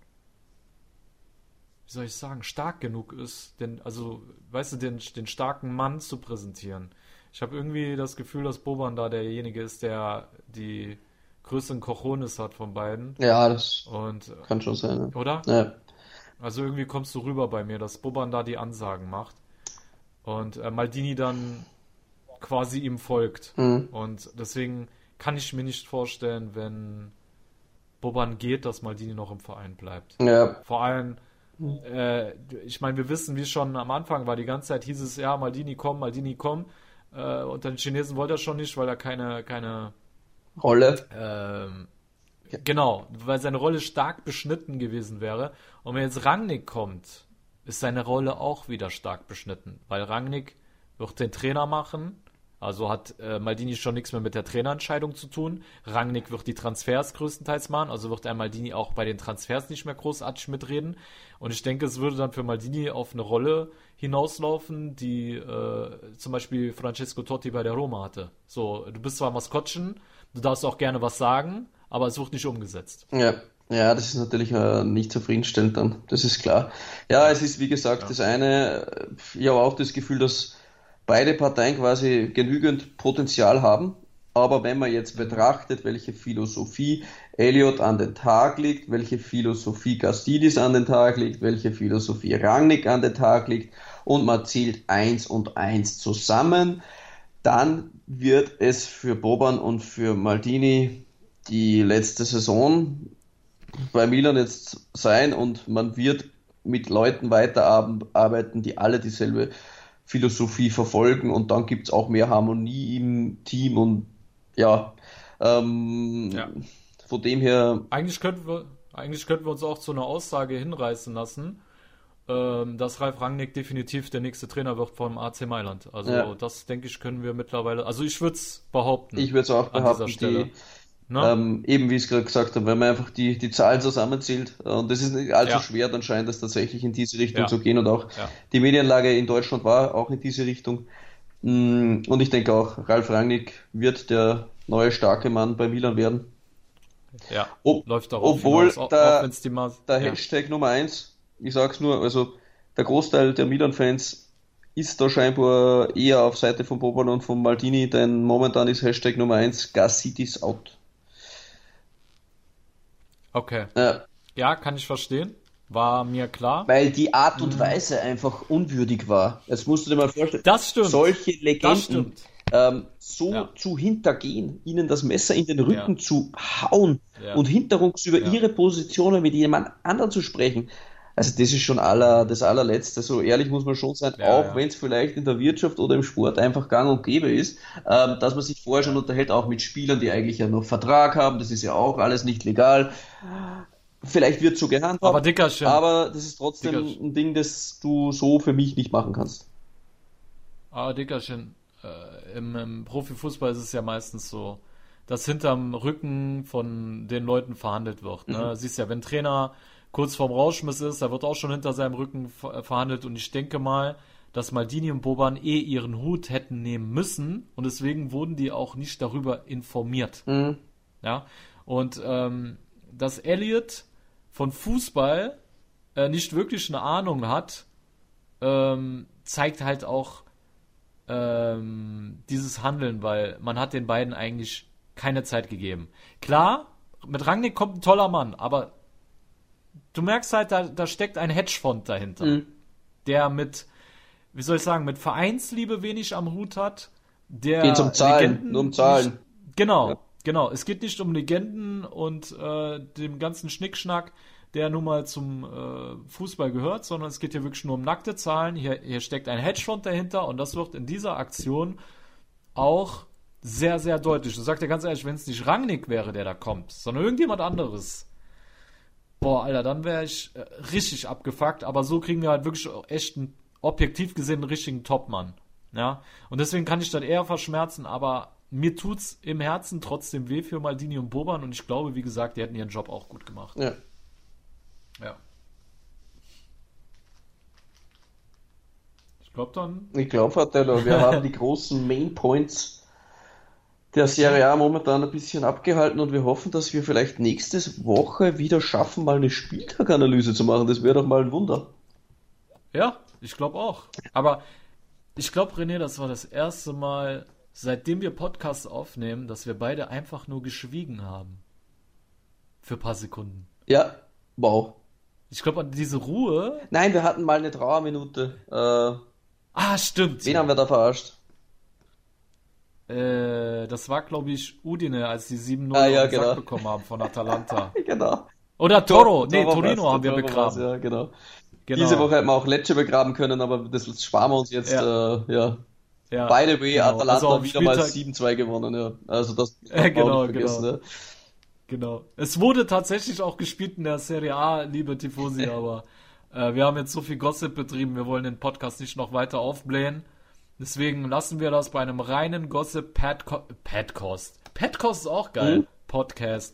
stark genug ist, den starken Mann zu präsentieren. Ich habe irgendwie das Gefühl, dass Boban da derjenige ist, der die größeren Cojones hat von beiden. Ja, das kann schon sein. Ne? Oder? Ja. Also irgendwie kommst du rüber bei mir, dass Boban da die Ansagen macht und Maldini dann quasi ihm folgt. Und deswegen kann ich mir nicht vorstellen, wenn Boban geht, dass Maldini noch im Verein bleibt. Ja. Vor allem, ich meine, wir wissen, wie schon am Anfang war, die ganze Zeit hieß es, ja, Maldini komm. Und den Chinesen wollte er schon nicht, weil er keine Rolle. Genau, weil seine Rolle stark beschnitten gewesen wäre. Und wenn jetzt Rangnick kommt, ist seine Rolle auch wieder stark beschnitten, weil Rangnick wird den Trainer machen, also hat Maldini schon nichts mehr mit der Trainerentscheidung zu tun. Rangnick wird die Transfers größtenteils machen, also wird Maldini auch bei den Transfers nicht mehr großartig mitreden. Und ich denke, es würde dann für Maldini auf eine Rolle hinauslaufen, die zum Beispiel Francesco Totti bei der Roma hatte. So, du bist zwar Maskottchen, du darfst auch gerne was sagen, aber es wird nicht umgesetzt. Ja, das ist natürlich nicht zufriedenstellend dann, das ist klar. Ja, es ist wie gesagt das eine, ich habe auch das Gefühl, dass beide Parteien quasi genügend Potenzial haben, aber wenn man jetzt betrachtet, welche Philosophie Elliott an den Tag legt, welche Philosophie Gazidis an den Tag legt, welche Philosophie Rangnick an den Tag legt und man zählt 1 und 1 zusammen, dann wird es für Boban und für Maldini die letzte Saison bei Milan jetzt sein und man wird mit Leuten weiterarbeiten, die alle dieselbe Philosophie verfolgen und dann gibt es auch mehr Harmonie im Team und von dem her... Eigentlich könnten wir uns auch zu einer Aussage hinreißen lassen, dass Ralf Rangnick definitiv der nächste Trainer wird vom AC Mailand. Also das, denke ich, können wir mittlerweile... Also ich würde es behaupten. Ich würde es auch behaupten. An dieser Stelle. Eben wie ich es gerade gesagt habe, wenn man einfach die Zahlen zusammenzählt, und das ist nicht allzu schwer, dann scheint es tatsächlich in diese Richtung zu gehen und auch die Medienlage in Deutschland war auch in diese Richtung. Und ich denke auch, Ralf Rangnick wird der neue starke Mann bei Milan werden. Ja, läuft darauf obwohl hinaus, der Hashtag Nummer 1, ich sag's nur, also der Großteil der Milan-Fans ist da scheinbar eher auf Seite von Boban und von Maldini, denn momentan ist Hashtag Nummer 1 Gazidis out. Okay. Ja, kann ich verstehen. War mir klar. Weil die Art und Weise einfach unwürdig war. Jetzt musst du dir mal vorstellen, das stimmt. Solche Legenden zu hintergehen, ihnen das Messer in den Rücken zu hauen und hinterrücks über ihre Positionen mit jemand anderen zu sprechen. Also das ist schon das allerletzte. So ehrlich muss man schon sein, wenn es vielleicht in der Wirtschaft oder im Sport einfach gang und gäbe ist, dass man sich vorher schon unterhält, auch mit Spielern, die eigentlich ja noch Vertrag haben. Das ist ja auch alles nicht legal. Vielleicht wird so gehandhabt, aber das ist trotzdem ein Ding, das du so für mich nicht machen kannst. Aber Dickerchen, im Profifußball ist es ja meistens so, dass hinterm Rücken von den Leuten verhandelt wird. Ne? Siehst ja, wenn Trainer kurz vorm Rauschmiss ist, da wird auch schon hinter seinem Rücken verhandelt und ich denke mal, dass Maldini und Boban ihren Hut hätten nehmen müssen und deswegen wurden die auch nicht darüber informiert. Ja? Und dass Elliott von Fußball nicht wirklich eine Ahnung hat, zeigt halt auch dieses Handeln, weil man hat den beiden eigentlich keine Zeit gegeben. Klar, mit Rangnick kommt ein toller Mann, aber du merkst halt, da steckt ein Hedgefonds dahinter, der mit Vereinsliebe wenig am Hut hat, der geht um Zahlen, Legenden nur um Zahlen. Nicht, genau. Es geht nicht um Legenden und dem ganzen Schnickschnack, der nun mal zum Fußball gehört, sondern es geht hier wirklich nur um nackte Zahlen. Hier steckt ein Hedgefonds dahinter und das wird in dieser Aktion auch sehr, sehr deutlich. Du sagst ja ganz ehrlich, wenn es nicht Rangnick wäre, der da kommt, sondern irgendjemand anderes, boah, Alter, dann wäre ich richtig abgefuckt, aber so kriegen wir halt wirklich echt einen, objektiv gesehen, einen richtigen Topmann. Ja? Und deswegen kann ich das eher verschmerzen, aber mir tut's im Herzen trotzdem weh für Maldini und Boban und ich glaube, wie gesagt, die hätten ihren Job auch gut gemacht. Ja. Ich glaube, Fratello, wir haben die großen Mainpoints der Serie A momentan ein bisschen abgehalten und wir hoffen, dass wir vielleicht nächste Woche wieder schaffen, mal eine Spieltaganalyse zu machen. Das wäre doch mal ein Wunder. Ja, ich glaube auch. Aber ich glaube, René, das war das erste Mal, seitdem wir Podcasts aufnehmen, dass wir beide einfach nur geschwiegen haben. Für ein paar Sekunden. Ja, wow. Ich glaube, an diese Ruhe... Nein, wir hatten mal eine Trauerminute. Stimmt. Wen haben wir da verarscht? Das war, glaube ich, Udine, als die 7-0 genau. Sack bekommen haben von Atalanta. Genau. Oder Torino haben wir begraben. Ja, genau. Diese Woche hätten wir auch Lecce begraben können, aber das sparen wir uns jetzt. By the way, genau. Atalanta also wieder mal 7-2 gewonnen. Ja. Also das genau. Ja. Genau. Es wurde tatsächlich auch gespielt in der Serie A, liebe Tifosi, aber wir haben jetzt so viel Gossip betrieben, wir wollen den Podcast nicht noch weiter aufblähen. Deswegen lassen wir das bei einem reinen Gossip-Podcast. Podcast ist auch geil. Podcast,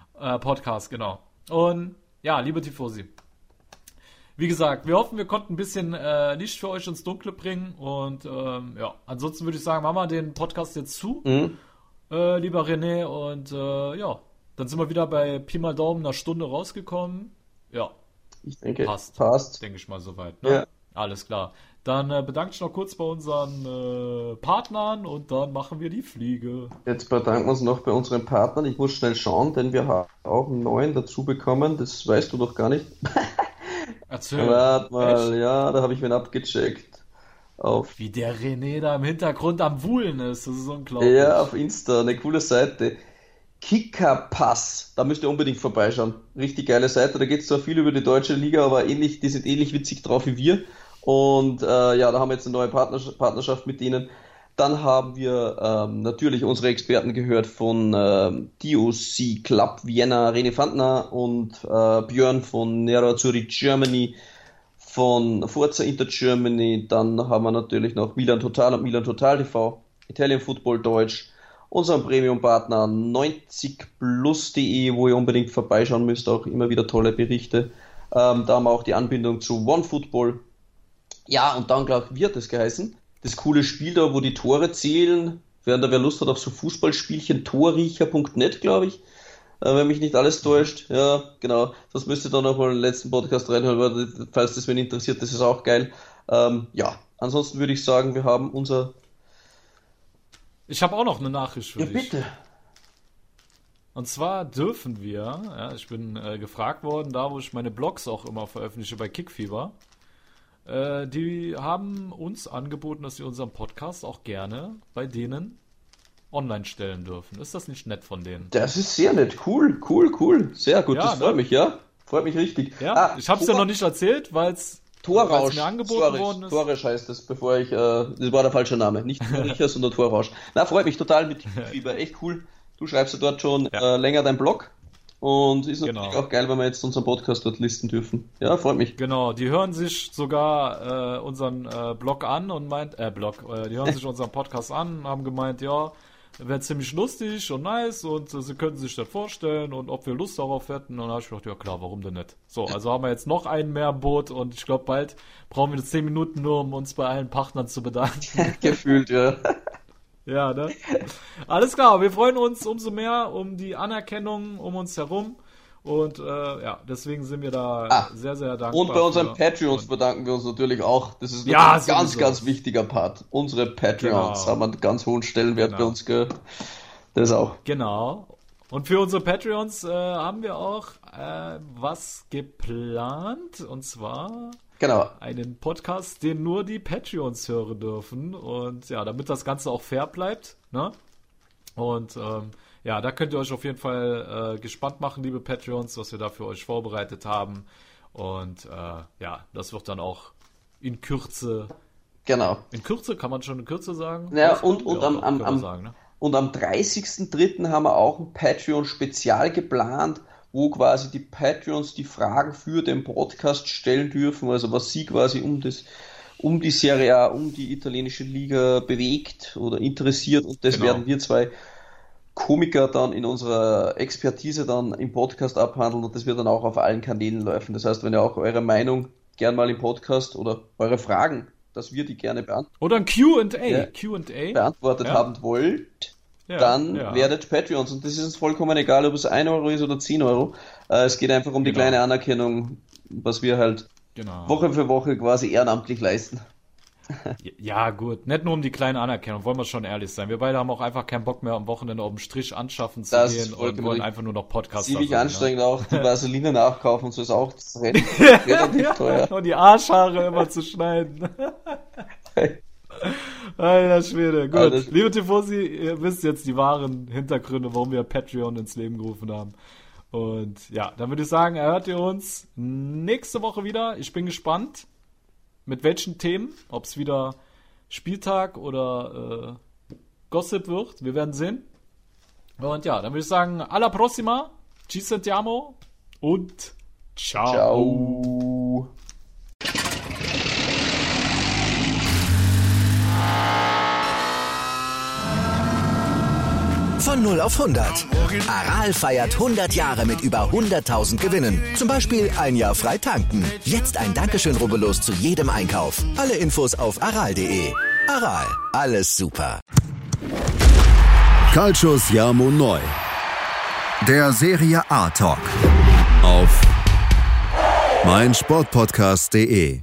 genau. Und ja, liebe Tifosi. Wie gesagt, wir hoffen, wir konnten ein bisschen Licht für euch ins Dunkle bringen. Und ansonsten würde ich sagen, machen wir den Podcast jetzt zu, lieber René. Und dann sind wir wieder bei Pi mal Daumen einer Stunde rausgekommen. Ja, ich denke, passt. Denke ich mal soweit. Ne? Ja. Alles klar. Dann bedanke ich noch kurz bei unseren Partnern und dann machen wir die Fliege. Jetzt bedanken wir uns noch bei unseren Partnern. Ich muss schnell schauen, denn wir haben auch einen neuen dazu bekommen. Das weißt du doch gar nicht. Erzähl. Warte mal, ja, da habe ich wen abgecheckt. Wie der René da im Hintergrund am Wuhlen ist. Das ist unglaublich. Ja, auf Insta, eine coole Seite. Kickerpass, da müsst ihr unbedingt vorbeischauen. Richtig geile Seite, da geht es zwar viel über die deutsche Liga, aber die sind ähnlich witzig drauf wie wir. Und da haben wir jetzt eine neue Partnerschaft mit denen. Dann haben wir natürlich unsere Experten gehört von DOC Club Vienna, René Fandner und Björn von Nero Azzurri Germany, von Forza Inter Germany. Dann haben wir natürlich noch Milan Total und Milan Total TV, Italian Football Deutsch, unseren Premium-Partner 90plus.de, wo ihr unbedingt vorbeischauen müsst, auch immer wieder tolle Berichte. Da haben wir auch die Anbindung zu OneFootball. Ja, und dann, glaube ich, wird es geheißen, das coole Spiel da, wo die Tore zählen, wer Lust hat auf so Fußballspielchen, torriecher.net, glaube ich, wenn mich nicht alles täuscht. Ja, genau, das müsst ihr dann noch mal in den letzten Podcast reinhören, falls das wen interessiert, das ist auch geil. Ansonsten würde ich sagen, wir haben unser... Ich habe auch noch eine Nachricht für dich. Ja, bitte. Und zwar dürfen wir, ich bin gefragt worden, da wo ich meine Blogs auch immer veröffentliche bei Kickfieber, die haben uns angeboten, dass wir unseren Podcast auch gerne bei denen online stellen dürfen. Ist das nicht nett von denen? Das ist sehr nett. Cool. Sehr gut, das freut mich, ja. Freut mich richtig. Ja, ich habe es ja noch nicht erzählt, weil es mir angeboten worden ist. Torrausch heißt das, das war der falsche Name. Nicht Torricher, sondern Torrausch. Na, freut mich total mit Fieber. Echt cool. Du schreibst ja dort schon länger deinen Blog. Und ist natürlich auch geil, wenn wir jetzt unseren Podcast dort listen dürfen. Ja, freut mich. Genau, die hören sich sogar unseren Blog an und die hören sich unseren Podcast an und haben gemeint, ja, wäre ziemlich lustig und nice und sie könnten sich das vorstellen und ob wir Lust darauf hätten. Und dann habe ich gedacht, ja klar, warum denn nicht? So, also haben wir jetzt noch einen mehr im Boot und ich glaube, bald brauchen wir 10 Minuten nur, um uns bei allen Partnern zu bedanken. Gefühlt, ja. Ja, ne? Alles klar, wir freuen uns umso mehr um die Anerkennung um uns herum Und deswegen sind wir da sehr, sehr dankbar. Und bei unseren Patreons bedanken wir uns natürlich auch. Das ist ein ganz, ganz wichtiger Part. Unsere Patreons haben einen ganz hohen Stellenwert bei uns. Das auch. Genau. Und für unsere Patreons haben wir auch was geplant. Und zwar einen Podcast, den nur die Patreons hören dürfen. Und ja, damit das Ganze auch fair bleibt. Ne? Und da könnt ihr euch auf jeden Fall gespannt machen, liebe Patreons, was wir da für euch vorbereitet haben. Und das wird dann auch in Kürze. Genau. In Kürze, kann man schon in Kürze sagen? Ja, und am 30.03. haben wir auch ein Patreon-Spezial geplant, wo quasi die Patreons die Fragen für den Podcast stellen dürfen, also was sie quasi um die Serie A, um die italienische Liga bewegt oder interessiert, und das werden wir zwei Komiker dann in unserer Expertise dann im Podcast abhandeln, und das wird dann auch auf allen Kanälen laufen. Das heißt, wenn ihr auch eure Meinung gern mal im Podcast oder eure Fragen, dass wir die gerne beantworten. Oder ein Q&A beantwortet haben wollt, dann werdet Patreons. Und das ist uns vollkommen egal, ob es 1 Euro ist oder 10 Euro. Es geht einfach um die kleine Anerkennung, was wir halt Woche für Woche quasi ehrenamtlich leisten. Ja, gut. Nicht nur um die kleine Anerkennung, wollen wir schon ehrlich sein. Wir beide haben auch einfach keinen Bock mehr, am Wochenende auf den Strich anschaffen zu gehen und wollen einfach nur noch Podcasts machen. Ziemlich anstrengend auch, die Vaseline nachkaufen und so ist auch relativ teuer. Und die Arschhaare immer zu schneiden. Alter Schwede. Gut. Liebe Tifosi, ihr wisst jetzt die wahren Hintergründe, warum wir Patreon ins Leben gerufen haben. Und ja, dann würde ich sagen, hört ihr uns nächste Woche wieder. Ich bin gespannt, mit welchen Themen, ob es wieder Spieltag oder Gossip wird. Wir werden sehen. Und ja, dann würde ich sagen, alla prossima, ci sentiamo und ciao. Ciao. Von 0 auf 100. Aral feiert 100 Jahre mit über 100.000 Gewinnen. Zum Beispiel 1 Jahr frei tanken. Jetzt ein Dankeschön, rubbellos zu jedem Einkauf. Alle Infos auf aral.de. Aral, alles super. Calcio Siamo Neu. Der Serie A Talk. Auf meinsportpodcast.de.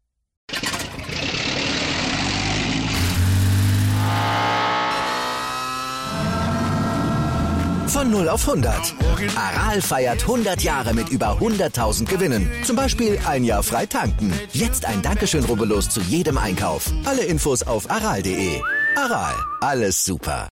Von 0 auf 100. Aral feiert 100 Jahre mit über 100.000 Gewinnen. Zum Beispiel 1 Jahr frei tanken. Jetzt ein Dankeschön, rubbellos zu jedem Einkauf. Alle Infos auf aral.de. Aral, alles super.